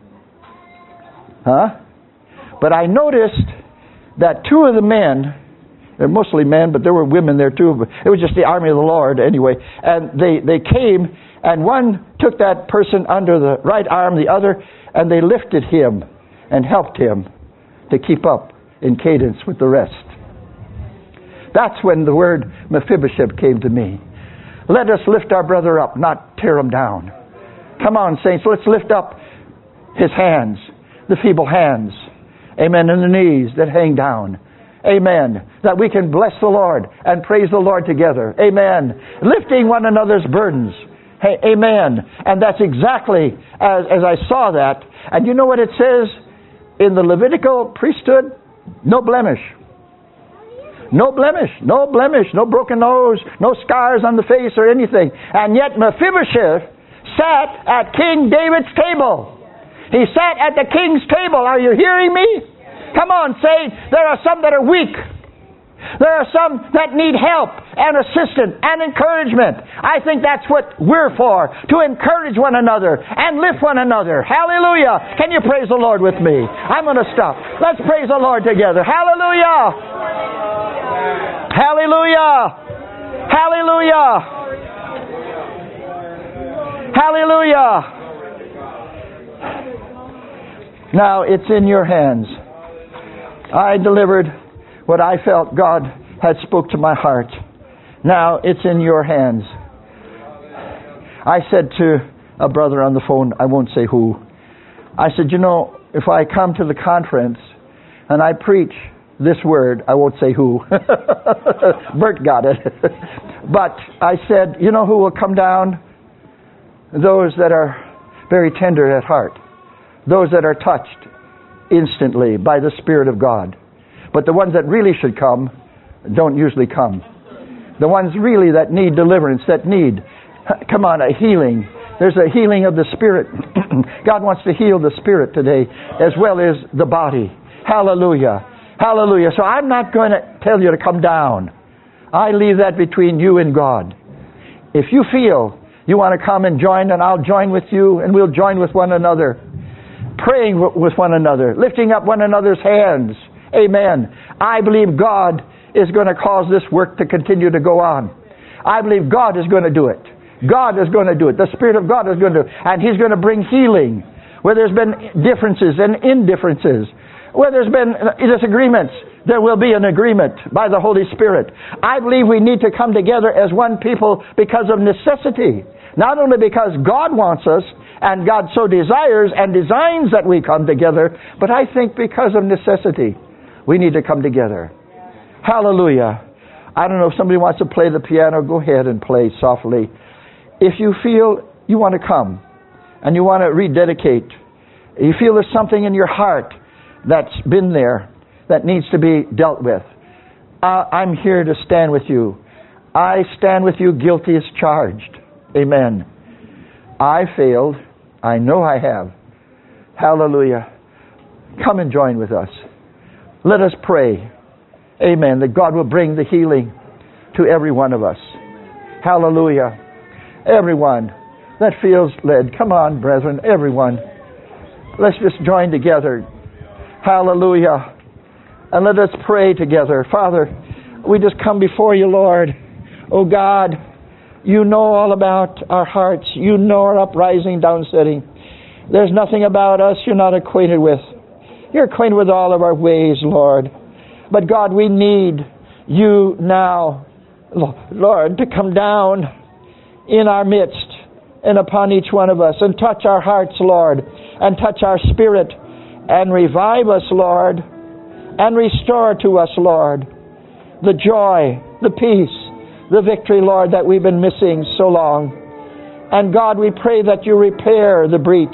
B: Huh? But I noticed that two of the men, they're mostly men, but there were women there too, but it was just the army of the Lord anyway, and they came, and one took that person under the right arm, the other, and they lifted him and helped him to keep up in cadence with the rest. That's when the word Mephibosheth came to me. Let us lift our brother up, not tear him down. Come on, saints, let's lift up his hands, the feeble hands. Amen. And the knees that hang down. Amen. That we can bless the Lord and praise the Lord together. Amen. Lifting one another's burdens. Hey, amen. And that's exactly as I saw that. And you know what it says in the Levitical priesthood? No blemish. No blemish. No blemish. No broken nose. No scars on the face or anything. And yet Mephibosheth sat at King David's table. He sat at the king's table. Are you hearing me? Come on, say, there are some that are weak. There are some that need help and assistance and encouragement. I think that's what we're for, to encourage one another and lift one another. Hallelujah. Can you praise the Lord with me? I'm going to stop. Let's praise the Lord together. Hallelujah. Hallelujah. Hallelujah. Hallelujah. Now it's in your hands. I delivered what I felt God had spoke to my heart. Now it's in your hands. I said to a brother on the phone, I won't say who, I said, if I come to the conference and I preach this word, I won't say who. Bert got it. But I said, who will come down? Those that are very tender at heart. Those that are touched instantly by the Spirit of God. But the ones that really should come don't usually come. The ones really that need deliverance, that need, come on, a healing. There's a healing of the spirit. God wants to heal the spirit today as well as the body. Hallelujah. Hallelujah. So I'm not going to tell you to come down. I leave that between you and God. If you feel you want to come and join, and I'll join with you, and we'll join with one another, praying with one another, lifting up one another's hands. Amen. I believe God is going to cause this work to continue to go on. I believe God is going to do it. God is going to do it. The Spirit of God is going to do it. And He's going to bring healing where there's been differences and indifferences. Where there's been disagreements, there will be an agreement by the Holy Spirit. I believe we need to come together as one people because of necessity. Not only because God wants us and God so desires and designs that we come together, but I think because of necessity we need to come together. Hallelujah. I don't know if somebody wants to play the piano, go ahead and play softly. If you feel you want to come and you want to rededicate, you feel there's something in your heart that's been there that needs to be dealt with, I'm here to stand with you. I stand with you guilty as charged. Amen. I failed. I know I have. Hallelujah. Come and join with us. Let us pray. Amen. That God will bring the healing to every one of us. Hallelujah. Everyone that feels led. Come on, brethren. Everyone. Let's just join together. Hallelujah. And let us pray together. Father, we just come before you, Lord. Oh God, you know all about our hearts. You know our uprising, downsetting. There's nothing about us you're not acquainted with. You're acquainted with all of our ways, Lord. But God, we need you now, Lord, to come down in our midst and upon each one of us and touch our hearts, Lord, and touch our spirit and revive us, Lord, and restore to us, Lord, the joy, the peace, the victory, Lord, that we've been missing so long. And God, we pray that you repair the breach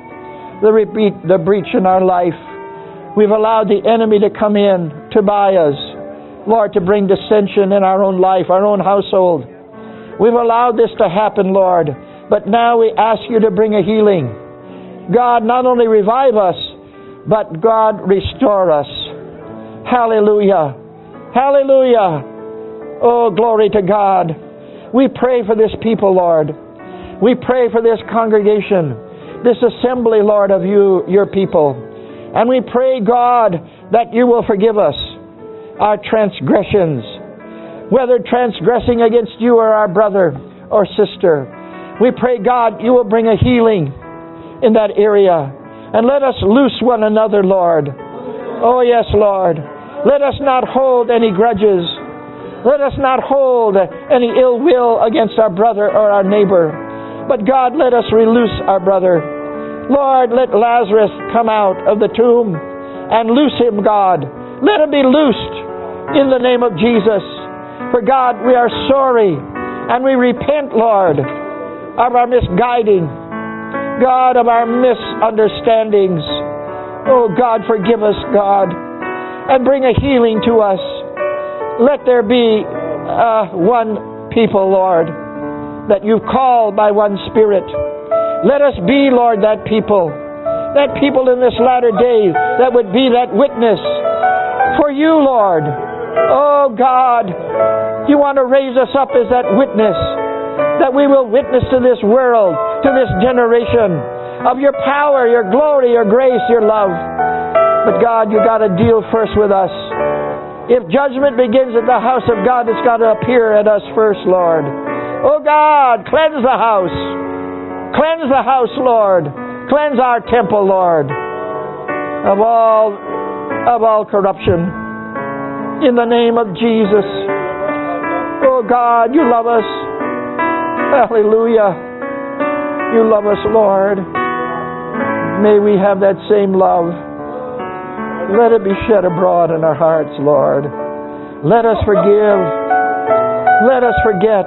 B: in our life. We've allowed the enemy to come in, to buy us, Lord, to bring dissension in our own life, our own household. We've allowed this to happen, Lord, but now we ask you to bring a healing. God, not only revive us, but God, restore us. Hallelujah. Hallelujah. Oh, glory to God. We pray for this people, Lord. We pray for this congregation, this assembly, Lord, of you, your people. And we pray, God, that you will forgive us our transgressions, whether transgressing against you or our brother or sister. We pray, God, you will bring a healing in that area. And let us loose one another, Lord. Oh, yes, Lord. Let us not hold any grudges. Let us not hold any ill will against our brother or our neighbor. But God, let us release our brother. Lord, let Lazarus come out of the tomb and loose him, God. Let him be loosed in the name of Jesus. For God, we are sorry and we repent, Lord, of our misguiding. God, of our misunderstandings. Oh God, forgive us, God, and bring a healing to us. Let there be one people, Lord, that you've called by one Spirit. Let us be, Lord, that people in this latter day that would be that witness for you, Lord. Oh God, you want to raise us up as that witness, that we will witness to this world, to this generation, of your power, your glory, your grace, your love. But God, you got to deal first with us. If judgment begins at the house of God, it's got to appear at us first, Lord. Oh God, cleanse the house. Cleanse the house, Lord. Cleanse our temple, Lord, of all corruption. In the name of Jesus. Oh God, you love us. Hallelujah. You love us, Lord. May we have that same love. Let it be shed abroad in our hearts, Lord. Let us forgive. Let us forget,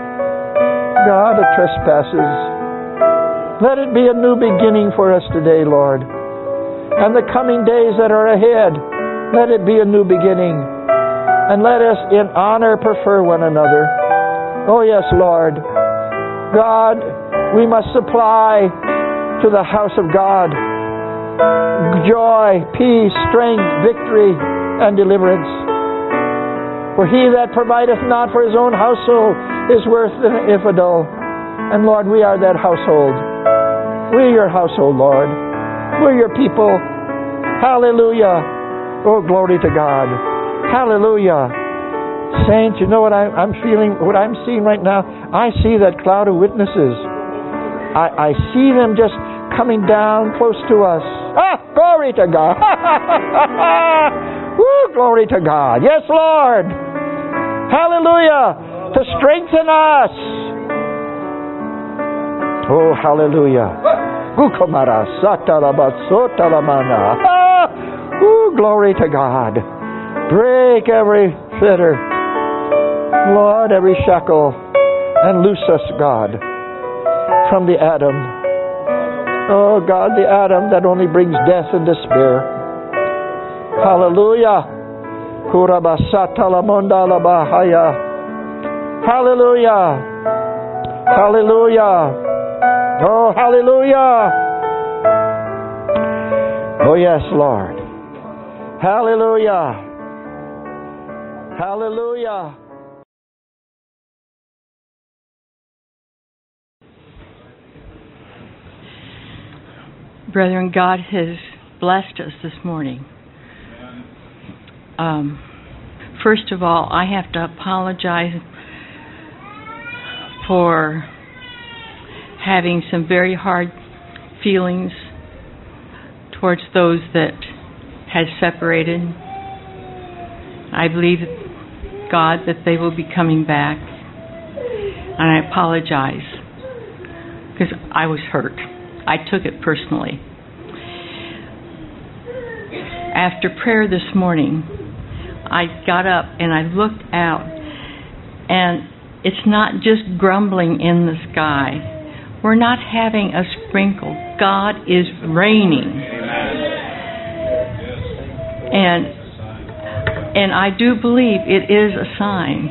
B: God, the trespasses. Let it be a new beginning for us today, Lord. And the coming days that are ahead, let it be a new beginning.
D: And let us in honor prefer one another. Oh yes, Lord. God, we must supply to the house of God joy, peace, strength, victory, and deliverance. For he that provideth not for his own household is worse than an infidel. And Lord, we are that household. We're your household, Lord. We're your people. Hallelujah. Oh, glory to God. Hallelujah. Saints, you know what I'm feeling, what I'm seeing right now? I see that cloud of witnesses. I see them just coming down close to us. Glory to God. Woo, glory to God. Yes, Lord. Hallelujah. To strengthen us. Oh, hallelujah. Woo, glory to God. Break every fetter, Lord, every shackle, and loose us, God, from the Adam. Oh, God, the Adam that only brings death and despair. Hallelujah. Hallelujah. Hallelujah. Oh, hallelujah. Oh, yes, Lord. Hallelujah. Hallelujah.
E: Brethren, God has blessed us this morning. First of all, I have to apologize for having some very hard feelings towards those that had separated. I believe, God, that they will be coming back. And I apologize because I was hurt. I took it personally. After prayer this morning, I got up and I looked out, and it's not just grumbling in the sky. We're not having a sprinkle. God is raining. And I do believe it is a sign.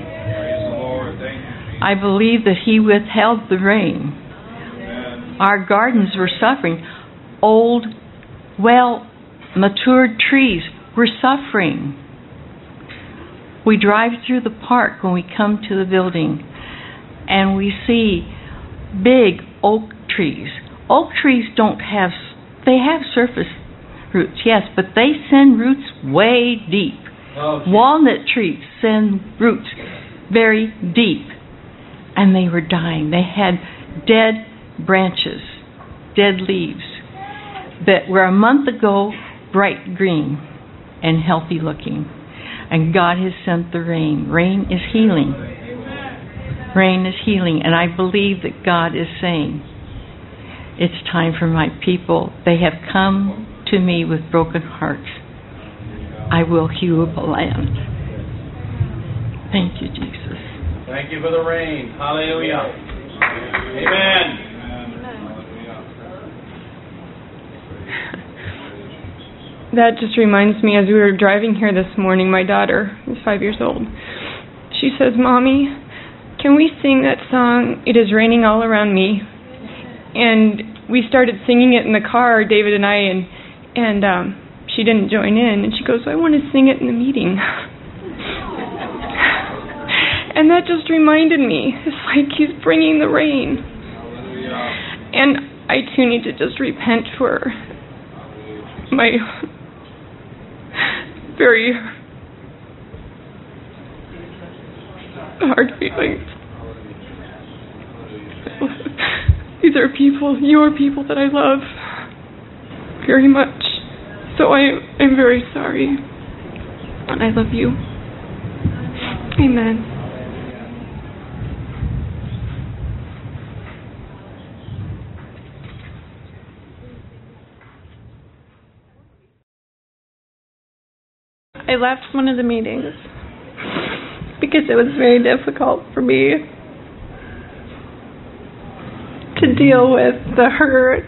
E: I believe that He withheld the rain. Our gardens were suffering. Old, well-matured trees were suffering. We drive through the park when we come to the building, and we see big oak trees. Oak trees they have surface roots, yes, but they send roots way deep. Okay. Walnut trees send roots very deep. And they were dying. They had dead branches, dead leaves that were a month ago bright green and healthy looking. And God has sent the rain. Rain is healing. Rain is healing. And I believe that God is saying, it's time for my people. They have come to me with broken hearts. I will heal the land. Thank you, Jesus.
F: Thank you for the rain. Hallelujah. Amen.
G: That just reminds me, as we were driving here this morning, my daughter is 5 years old. She says, Mommy, can we sing that song, It Is Raining All Around Me? And we started singing it in the car, David and I, and she didn't join in. And she goes, I want to sing it in the meeting. And that just reminded me, it's like He's bringing the rain. And I too need to just repent for my very hard feelings. These are people, your people that I love very much. So I'm very sorry. And I love you. Amen. I left one of the meetings because it was very difficult for me to deal with the hurt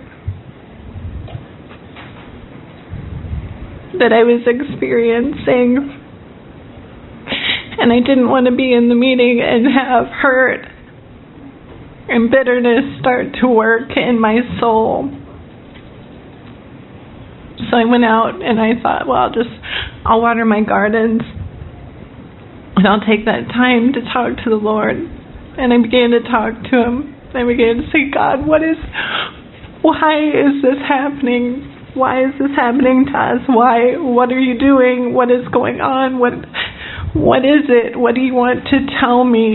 G: that I was experiencing
H: And I didn't want to be in the meeting and have hurt and bitterness start to work in my soul. So I went out and I thought, well, I'll water my gardens and I'll take that time to talk to the Lord. And I began to talk to Him. I began to say, God, why is this happening? Why is this happening to us? What are you doing? What is going on? What is it? What do you want to tell me?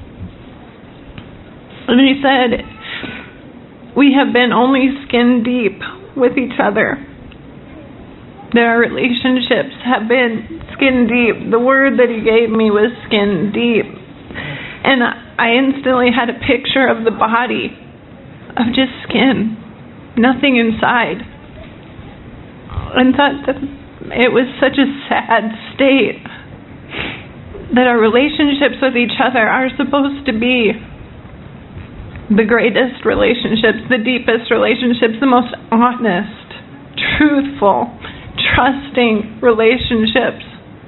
H: And He said, we have been only skin deep with each other. That our relationships have been skin deep. The word that He gave me was skin deep. And I instantly had a picture of the body, of just skin, nothing inside. And thought that it was such a sad state that our relationships with each other are supposed to be the greatest relationships, the deepest relationships, the most honest, truthful, trusting relationships.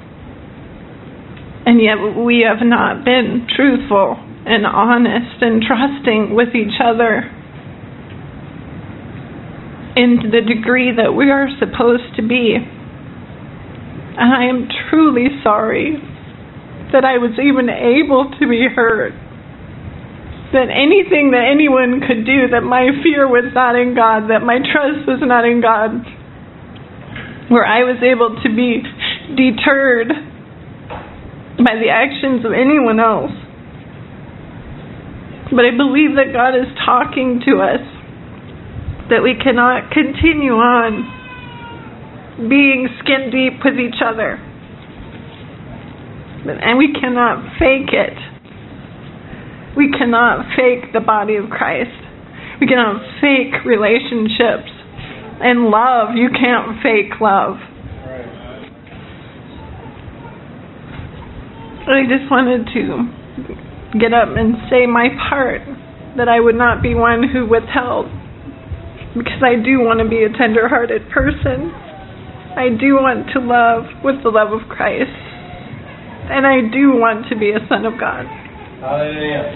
H: And yet we have not been truthful and honest and trusting with each other in the degree that we are supposed to be. And I am truly sorry that I was even able to be hurt. That anything that anyone could do, that my fear was not in God, that my trust was not in God, where I was able to be deterred by the actions of anyone else. But I believe that God is talking to us, that we cannot continue on being skin deep with each other. And we cannot fake it. We cannot fake the body of Christ. We cannot fake relationships. And love, you can't fake love. I just wanted to get up and say my part, that I would not be one who withheld, because I do want to be a tender-hearted person. I do want to love with the love of Christ, and I do want to be a son of God.
F: Hallelujah.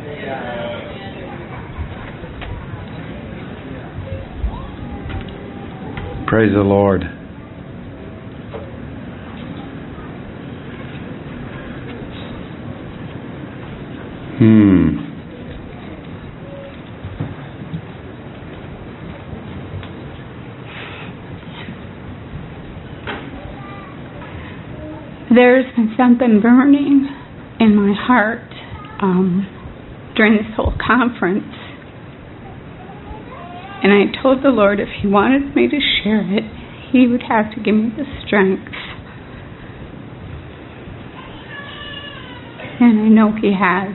I: Praise the Lord.
J: There's been something burning in my heart during this whole conference. And I told the Lord if He wanted me to share it, He would have to give me the strength. And I know He has.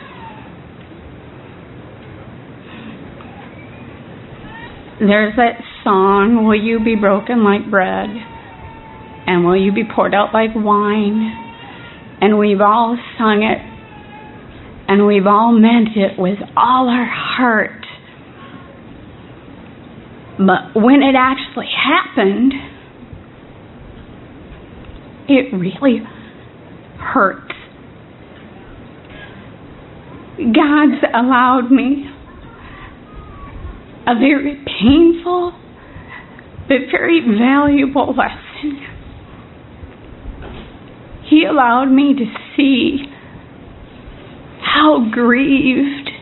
J: There's that song, will you be broken like bread? And will you be poured out like wine? And we've all sung it. And we've all meant it with all our heart. But when it actually happened, it really hurts. God's allowed me a very painful but very valuable lesson. He allowed me to see how grieved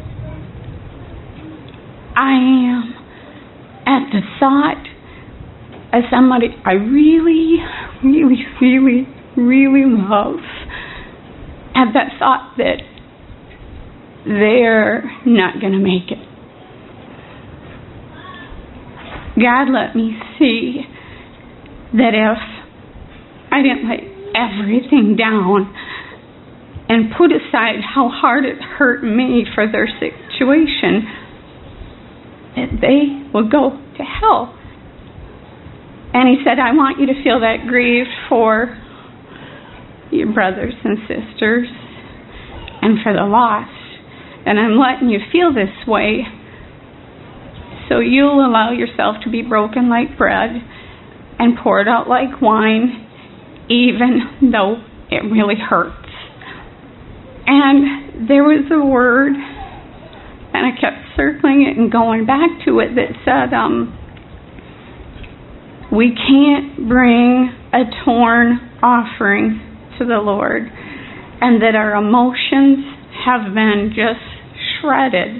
J: I am at the thought of somebody I really, really, really, really love, at that thought that they're not going to make it. God let me see that if I didn't lay everything down and put aside how hard it hurt me for their situation, that they will go to hell. And He said, I want you to feel that grief for your brothers and sisters and for the lost. And I'm letting you feel this way so you'll allow yourself to be broken like bread and poured out like wine, even though it really hurts. And there was a word, and I kept circling it and going back to it, that said, we can't bring a torn offering to the Lord, and that our emotions have been just shredded.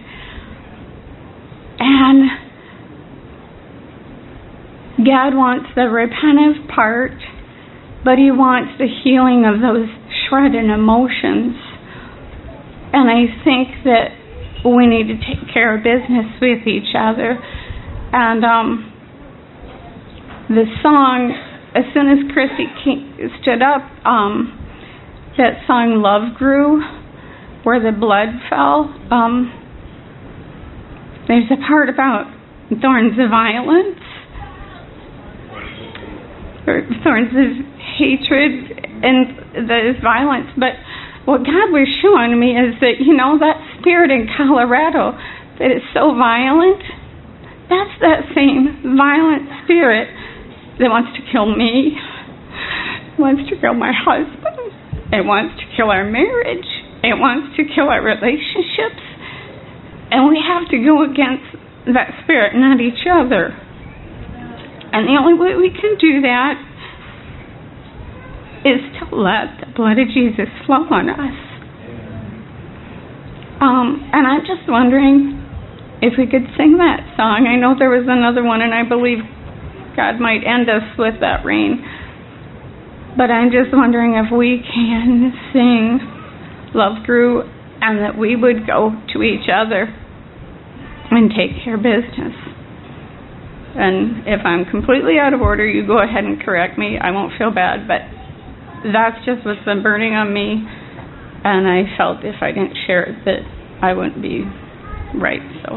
J: And God wants the repentant part, but He wants the healing of those shredded emotions. And I think that we need to take care of business with each other. And the song, as soon as Chrissy stood up, that song "Love Grew," where the blood fell, there's a part about thorns of violence, or thorns of hatred, and there's violence. But what God was showing me is that, that spirit in Colorado that is so violent, that's that same violent spirit that wants to kill me, wants to kill my husband, it wants to kill our marriage, it wants to kill our relationships. And we have to go against that spirit, not each other. And the only way we can do that is to let the blood of Jesus flow on us. And I'm just wondering if we could sing that song. I know there was another one, and I believe God might end us with that rain. But I'm just wondering if we can sing "Love Grew," and that we would go to each other and take care of business. And if I'm completely out of order, you go ahead and correct me. I won't feel bad, but that's just what's been burning on me, and I felt if I didn't share it that I wouldn't be right. So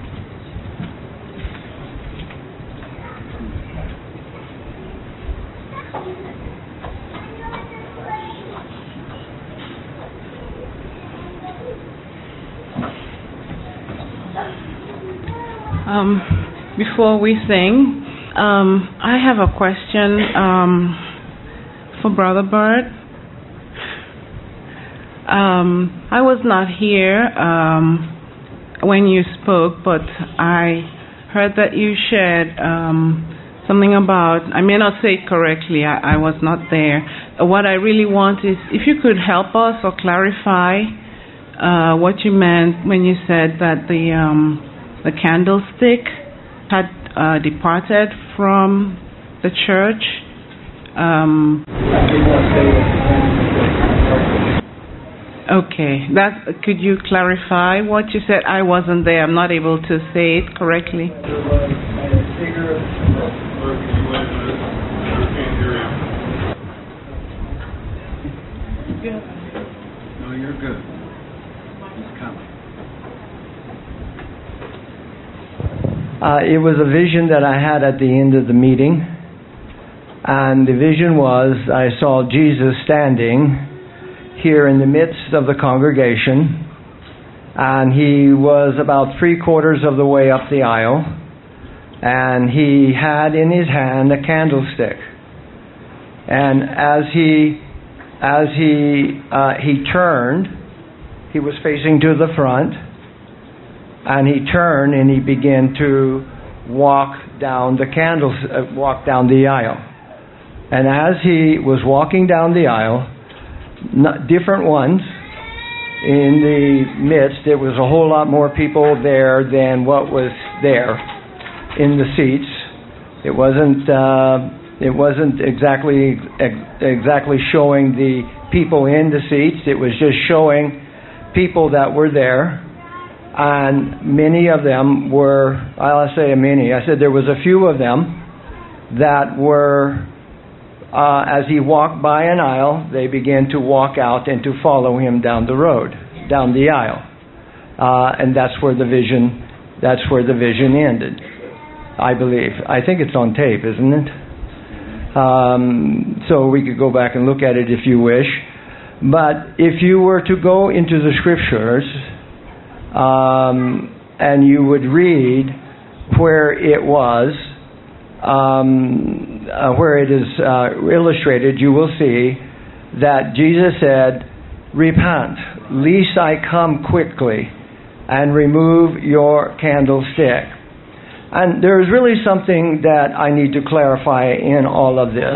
I: before we sing, I have a question for Brother Bert. I was not here when you spoke, but I heard that you shared something about, I may not say it correctly, I was not there. What I really want is if you could help us or clarify what you meant when you said that the candlestick had departed from the church. Okay, could you clarify what you said? I wasn't there. I'm not able to say it correctly.
F: No, you're good. He's coming.
C: It was a vision that I had at the end of the meeting. And the vision was, I saw Jesus standing here in the midst of the congregation, and he was about 3/4 of the way up the aisle, and he had in his hand a candlestick. And as he turned, he was facing to the front, and he turned and he began to walk down the aisle. And as he was walking down the aisle, different ones in the midst, there was a whole lot more people there than what was there in the seats. It wasn't exactly showing the people in the seats. It was just showing people that were there. And many of them were, I'll say many, I said there was a few of them that were, as he walked by an aisle, they began to walk out and to follow him down the road, down the aisle. And that's where the vision ended, I believe. I think it's on tape, isn't it? So we could go back and look at it if you wish. But if you were to go into the scriptures, and you would read where it was, where it is illustrated, you will see that Jesus said, repent, lest I come quickly and remove your candlestick. And there's really something that I need to clarify in all of this.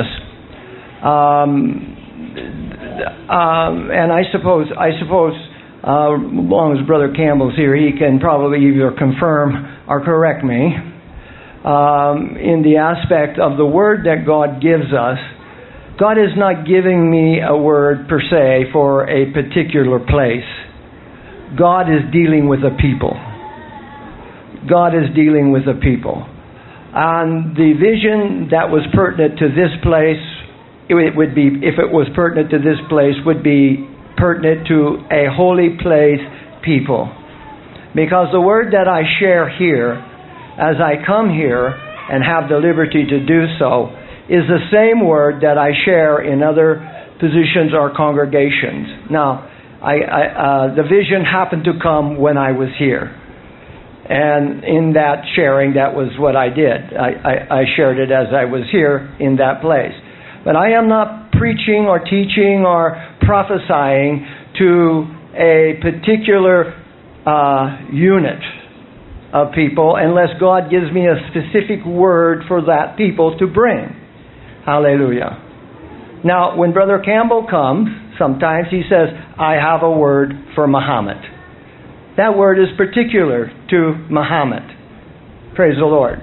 C: And I suppose, as long as Brother Campbell's here, he can probably either confirm or correct me in the aspect of the word that God gives us. God is not giving me a word per se for a particular place. God is dealing with a people. God is dealing with a people. And the vision that was pertinent to this place, it would be, if it was pertinent to this place, would be pertinent to a holy place people. Because the word that I share here, as I come here and have the liberty to do so, is the same word that I share in other positions or congregations. Now, the vision happened to come when I was here. And in that sharing, that was what I did. I shared it as I was here in that place. But I am not preaching or teaching or prophesying to a particular unit of people unless God gives me a specific word for that people to bring. Hallelujah. Now, when Brother Campbell comes, sometimes he says, I have a word for Muhammad. That word is particular to Muhammad. Praise the Lord.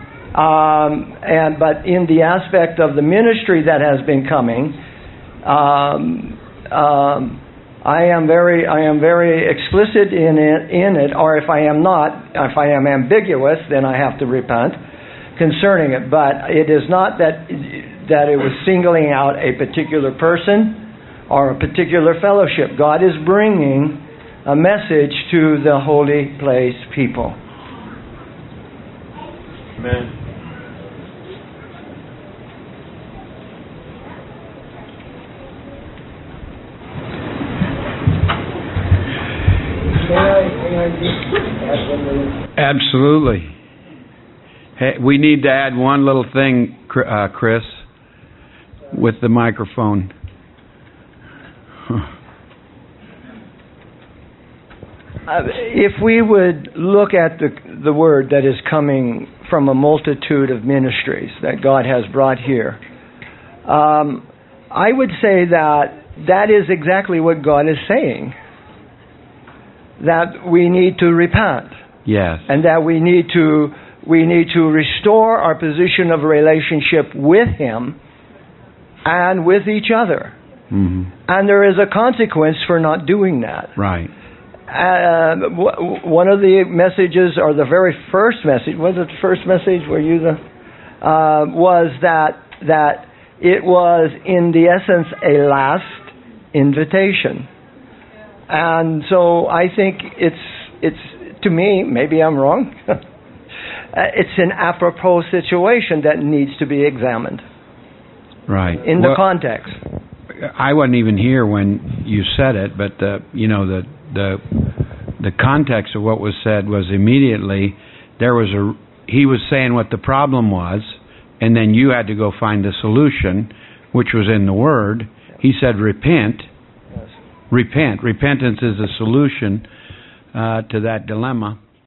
C: But in the aspect of the ministry that has been coming, I am very explicit in it, or if I am not, if I am ambiguous, then I have to repent concerning it. But it is not that it was singling out a particular person or a particular fellowship. God is bringing a message to the holy place people.
F: Amen.
K: Absolutely. Hey, we need to add one little thing, Chris, with the microphone.
C: If we would look at the word that is coming from a multitude of ministries that God has brought here, I would say that is exactly what God is saying. That we need to repent.
K: Yes.
C: And that we need to restore our position of relationship with Him and with each other.
K: Mm-hmm.
C: And there is a consequence for not doing that.
K: Right.
C: One of the messages, or the very first message, was it the first message? Were you was that it was in the essence a last invitation. And so I think it's to me, maybe I'm wrong, it's an apropos situation that needs to be examined.
K: Right.
C: In the context.
K: I wasn't even here when you said it, but the context of what was said was immediately he was saying what the problem was, and then you had to go find the solution, which was in the Word. He said repent. Repent. Repentance is a solution to that dilemma.